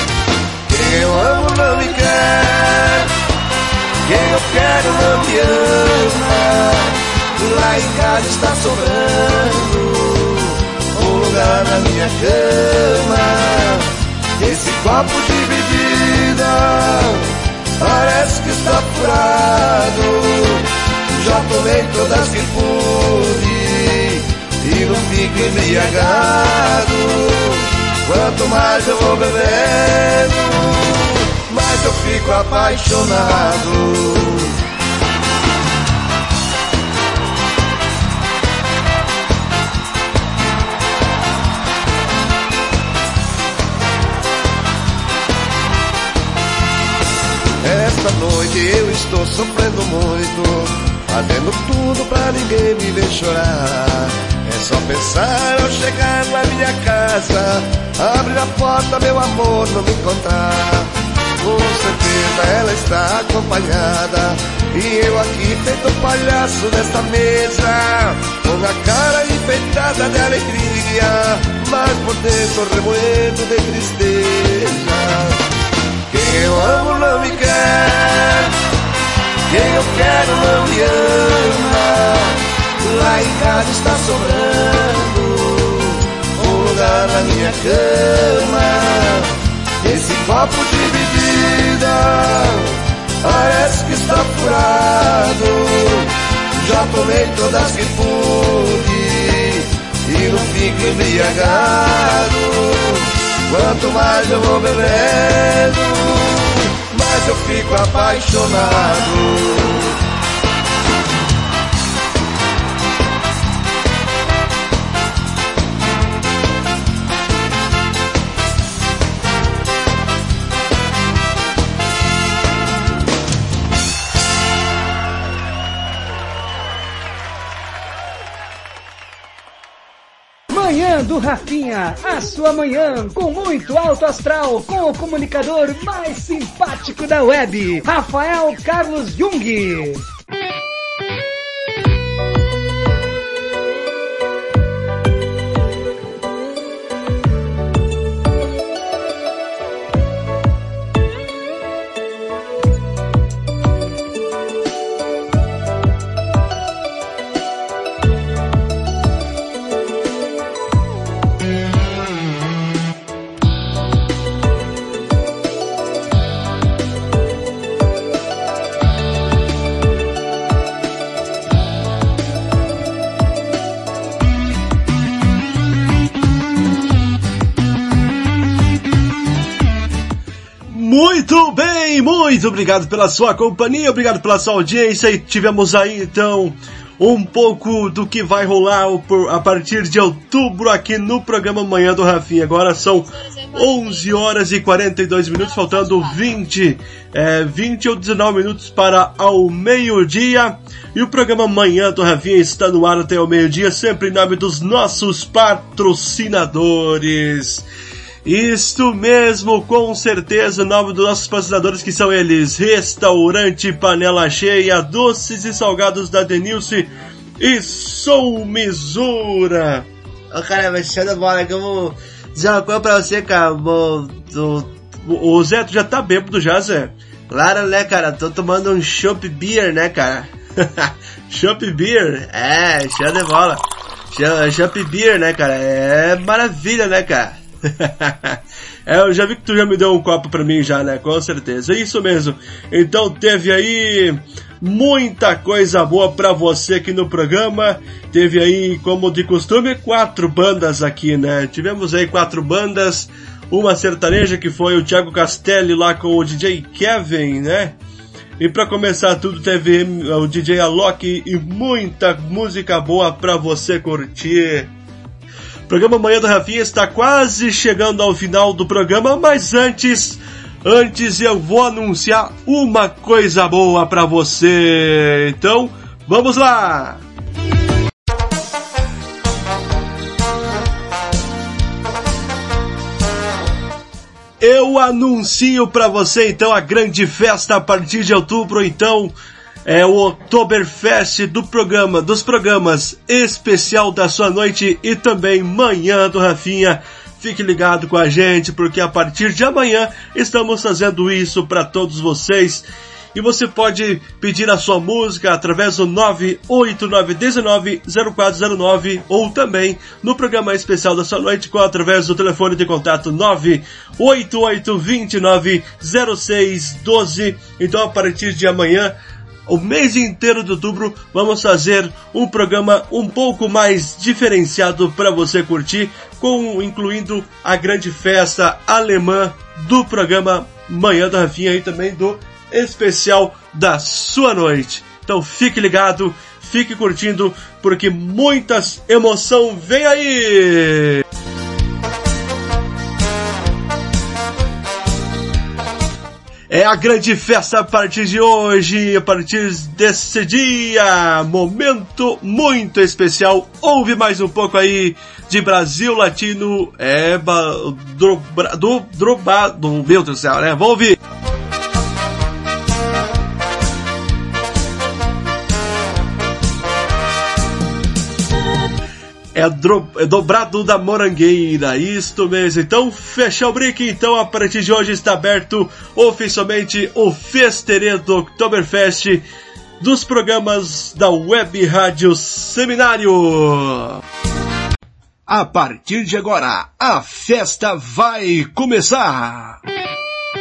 Quem eu amo não me quer, quem eu quero não me ama. Lá em casa está sobrando um lugar na minha cama. Esse copo de bebida parece que está furado. Já tomei todas que pude e não fico embriagado. Quanto mais eu vou bebendo, mais eu fico apaixonado. Esta noite eu estou sofrendo muito, fazendo tudo pra ninguém me ver chorar. É só pensar ao chegar na minha casa, abrir a porta, meu amor, não me encontrar. Com certeza ela está acompanhada, e eu aqui feito um palhaço nesta mesa, com a cara enfeitada de alegria, mas por dentro remoendo de tristeza. Quem eu amo não me quer, quem eu quero não me ama. Lá em casa está sobrando um lugar na minha cama. copo de bebida parece que está furado. Já tomei todas que pude e não fico embriagado. Quanto mais eu vou bebendo, mais eu fico apaixonado. Manhã do Rafinha, a sua manhã com muito alto astral, com o comunicador mais simpático da web, Rafael Carlos Jung. Muito bem, muito obrigado pela sua companhia, obrigado pela sua audiência, e tivemos aí então um pouco do que vai rolar a partir de outubro aqui no programa Manhã do Rafinha. Agora são onze horas e quarenta e dois minutos, faltando vinte, é, vinte ou dezenove minutos para ao meio-dia, e o programa Manhã do Rafinha está no ar até ao meio-dia, sempre em nome dos nossos patrocinadores. Isto mesmo, com certeza, o nome dos nossos patrocinadores, que são eles: Restaurante Panela Cheia, doces e salgados da Denilce e Sou Misura. Ô oh, cara, mas show de bola, que eu vou dizer uma coisa pra você, cara. Vou, tô... O Zé, tu já tá bêbado já, Zé? Claro, né, cara? Tô tomando um chopp beer, né, cara? Chopp beer? É, show de bola. Chopp beer, né, cara? É maravilha, né, cara? É, eu já vi que tu já me deu um copo pra mim já, né? Com certeza, isso mesmo. Então teve aí muita coisa boa pra você aqui no programa. Teve aí, como de costume, quatro bandas aqui, né? Tivemos aí quatro bandas. Uma sertaneja, que foi o Thiago Castelli lá com o D J Kevin, né? E pra começar tudo, teve o D J Alok e muita música boa pra você curtir. O programa Manhã do Rafinha está quase chegando ao final do programa, mas antes, antes eu vou anunciar uma coisa boa pra você. Então, vamos lá! Eu anuncio pra você então a grande festa a partir de outubro, então é o Oktoberfest do programa, dos programas Especial da Sua Noite e também Manhã do Rafinha. Fique ligado com a gente, porque a partir de amanhã estamos fazendo isso para todos vocês. E você pode pedir a sua música através do nove oito nove um nove zero quatro zero nove ou também no programa Especial da Sua Noite com através do telefone de contato nove oito oito dois nove zero seis um dois. Então a partir de amanhã, o mês inteiro de outubro, vamos fazer um programa um pouco mais diferenciado para você curtir, com, incluindo a grande festa alemã do programa Manhã da Rafinha e também do Especial da Sua Noite. Então fique ligado, fique curtindo, porque muitas emoção vem aí! É a grande festa a partir de hoje, a partir desse dia, momento muito especial. Ouve mais um pouco aí de Brasil Latino, é, do, do, do, do meu Deus do céu, né? Vamos ouvir. É, dro, é dobrado da Morangueira, isto mesmo. Então, fecha o brick. Então, a partir de hoje está aberto oficialmente o festeirê do Oktoberfest dos programas da Web Rádio Seminário. A partir de agora, a festa vai começar.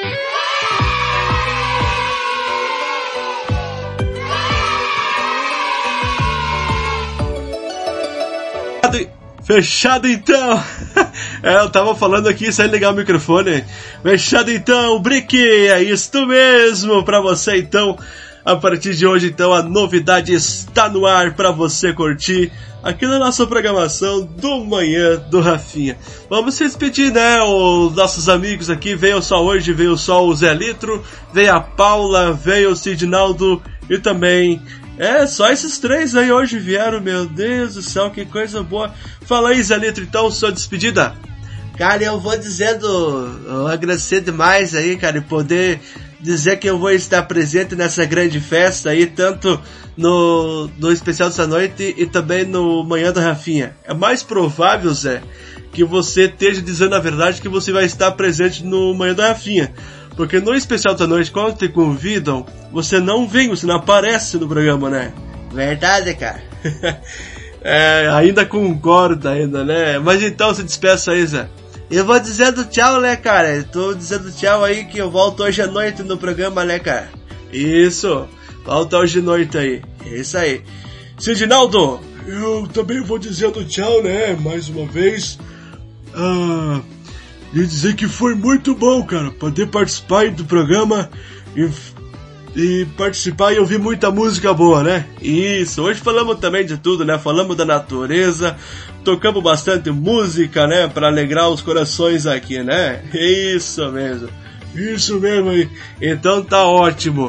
Fechado então. É, eu tava falando aqui sem ligar o microfone. Fechado então, Brick, é isto mesmo pra você então. A partir de hoje então a novidade está no ar pra você curtir aqui na nossa programação do Manhã do Rafinha. Vamos se despedir, né? Os nossos amigos aqui, veio só hoje, veio só o Zé Litro, veio a Paula, veio o Sidnaldo e também... É, só esses três aí hoje vieram, meu Deus do céu, que coisa boa. Fala aí, Zé Litro, então, sua despedida. Cara, eu vou dizendo, eu agradecer demais aí, cara, e poder dizer que eu vou estar presente nessa grande festa aí, tanto no, no especial dessa noite e também no Manhã da Rafinha. É mais provável, Zé, que você esteja dizendo a verdade que você vai estar presente no Manhã da Rafinha. Porque no especial da noite, quando te convidam, você não vem, você não aparece no programa, né? Verdade, cara. É, ainda concordo ainda, né? Mas então, se despeça aí, Zé. Eu vou dizendo tchau, né, cara? Eu tô dizendo tchau aí que eu volto hoje à noite no programa, né, cara? Isso, volta hoje à noite aí. É isso aí. Sidnaldo! Eu também vou dizendo tchau, né? Mais uma vez. Ah... E dizer que foi muito bom, cara, poder participar do programa e, e participar e ouvir muita música boa, né? Isso, hoje falamos também de tudo, né? Falamos da natureza, tocamos bastante música, né? Pra alegrar os corações aqui, né? Isso mesmo. Isso mesmo aí. Então tá ótimo.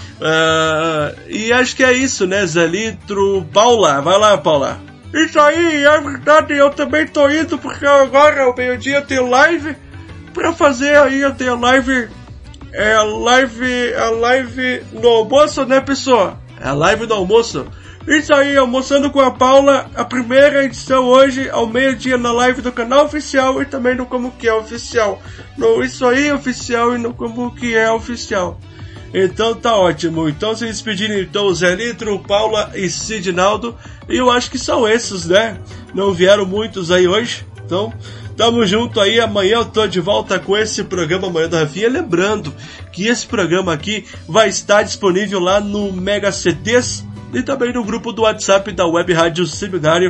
Uh, e acho que é isso, né, Zé Litro? Paula, vai lá, Paula. Isso aí, é verdade, eu também tô indo, porque agora, ao meio-dia, eu tenho live pra fazer aí, eu tenho live, é live, a live no almoço, né, pessoal? É a live do almoço. Isso aí, almoçando com a Paula, a primeira edição hoje, ao meio-dia, na live do canal oficial e também no Como Que É Oficial. No Isso Aí Oficial e no Como Que É Oficial. Então tá ótimo. Então se despedirem então o Zé Litro, Paula e Sidnaldo. E eu acho que são esses, né? Não vieram muitos aí hoje. Então, tamo junto aí. Amanhã eu tô de volta com esse programa Manhã da Rafinha. Lembrando que esse programa aqui vai estar disponível lá no Mega C Ds e também no grupo do WhatsApp da Web Rádio Seminário.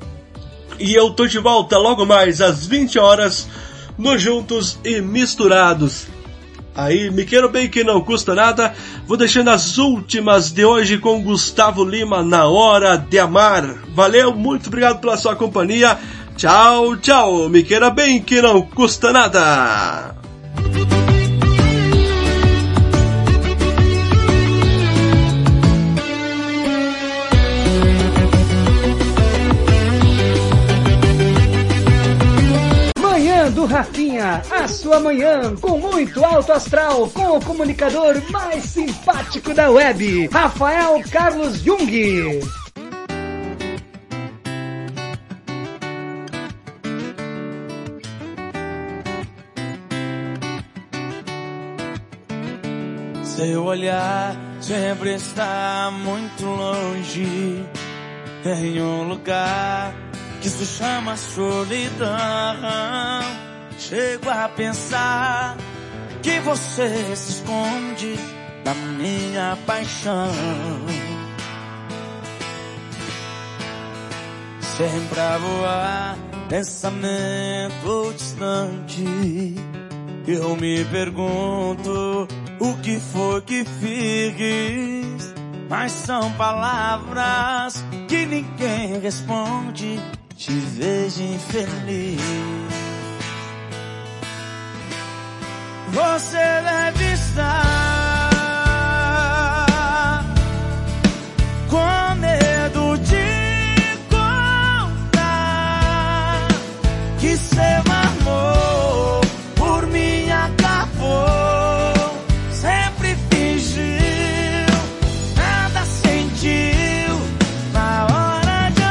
E eu tô de volta logo mais às vinte horas no Juntos e Misturados. Aí, me quero bem que não custa nada. Vou deixando as últimas de hoje com Gustavo Lima, Na Hora de Amar. Valeu, muito obrigado pela sua companhia. Tchau, tchau. Me queira bem que não custa nada. Do Rafinha, a sua manhã com muito alto astral, com o comunicador mais simpático da web, Rafael Carlos Jung. Seu olhar sempre está muito longe, em um lugar que se chama solidão. Chego a pensar que você se esconde da minha paixão. Sempre a voar, pensamento distante. Eu me pergunto o que foi que fiz, mas são palavras que ninguém responde. Te vejo infeliz. Você deve estar com medo de contar que seu amor por mim acabou. Sempre fingiu, nada sentiu na hora de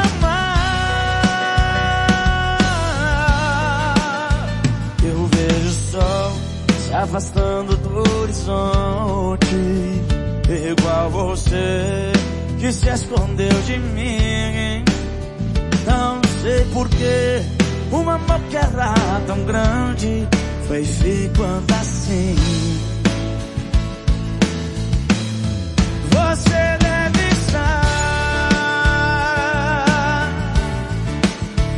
amar. Eu vejo o sol se afastando do horizonte, igual você que se escondeu de mim. Não sei porquê, um amor que era tão grande foi ficando assim. Você deve estar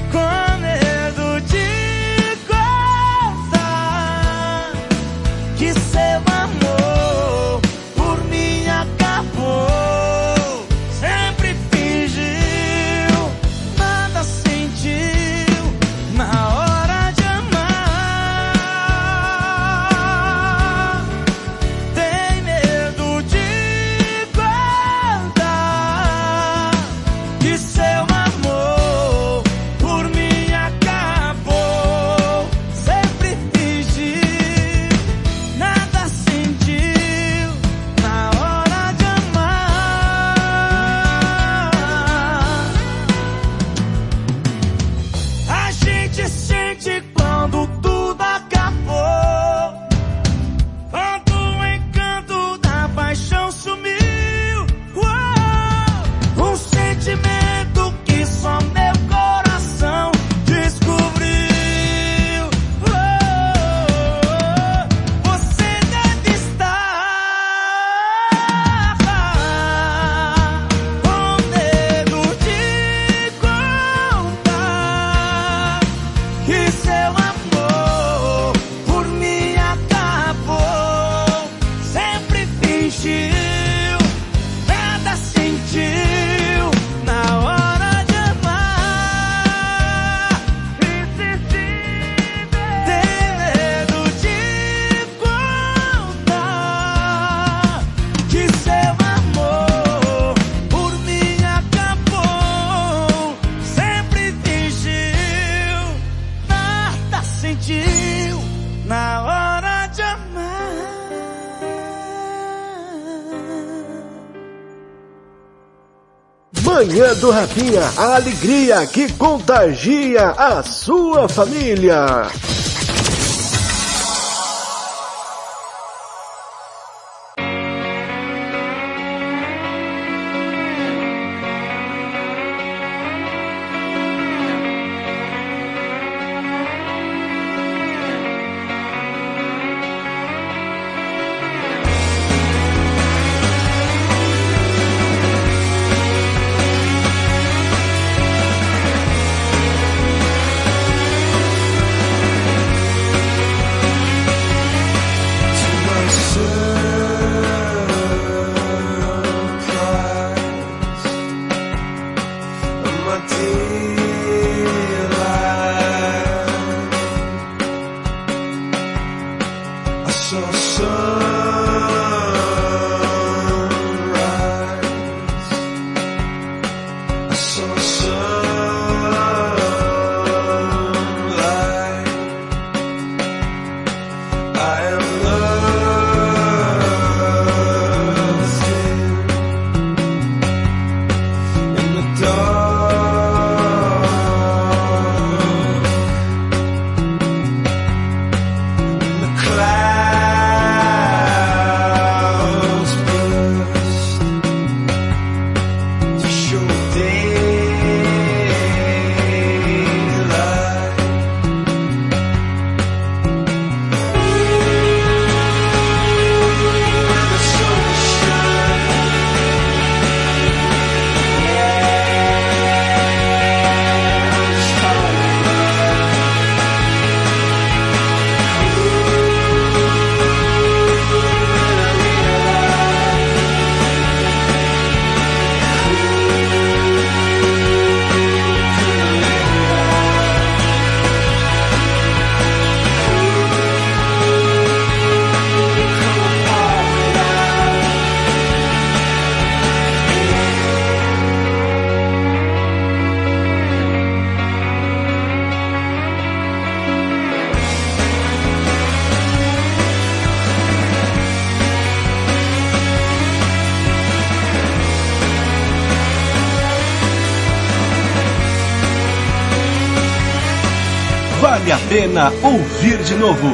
frio na hora de amar. Manhã do Rafinha, a alegria que contagia a sua família. Vale a pena ouvir de novo.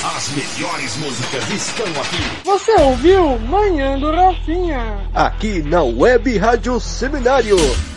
As melhores músicas estão aqui. Você ouviu Manhã do Rafinha? Aqui na Web Rádio Seminário.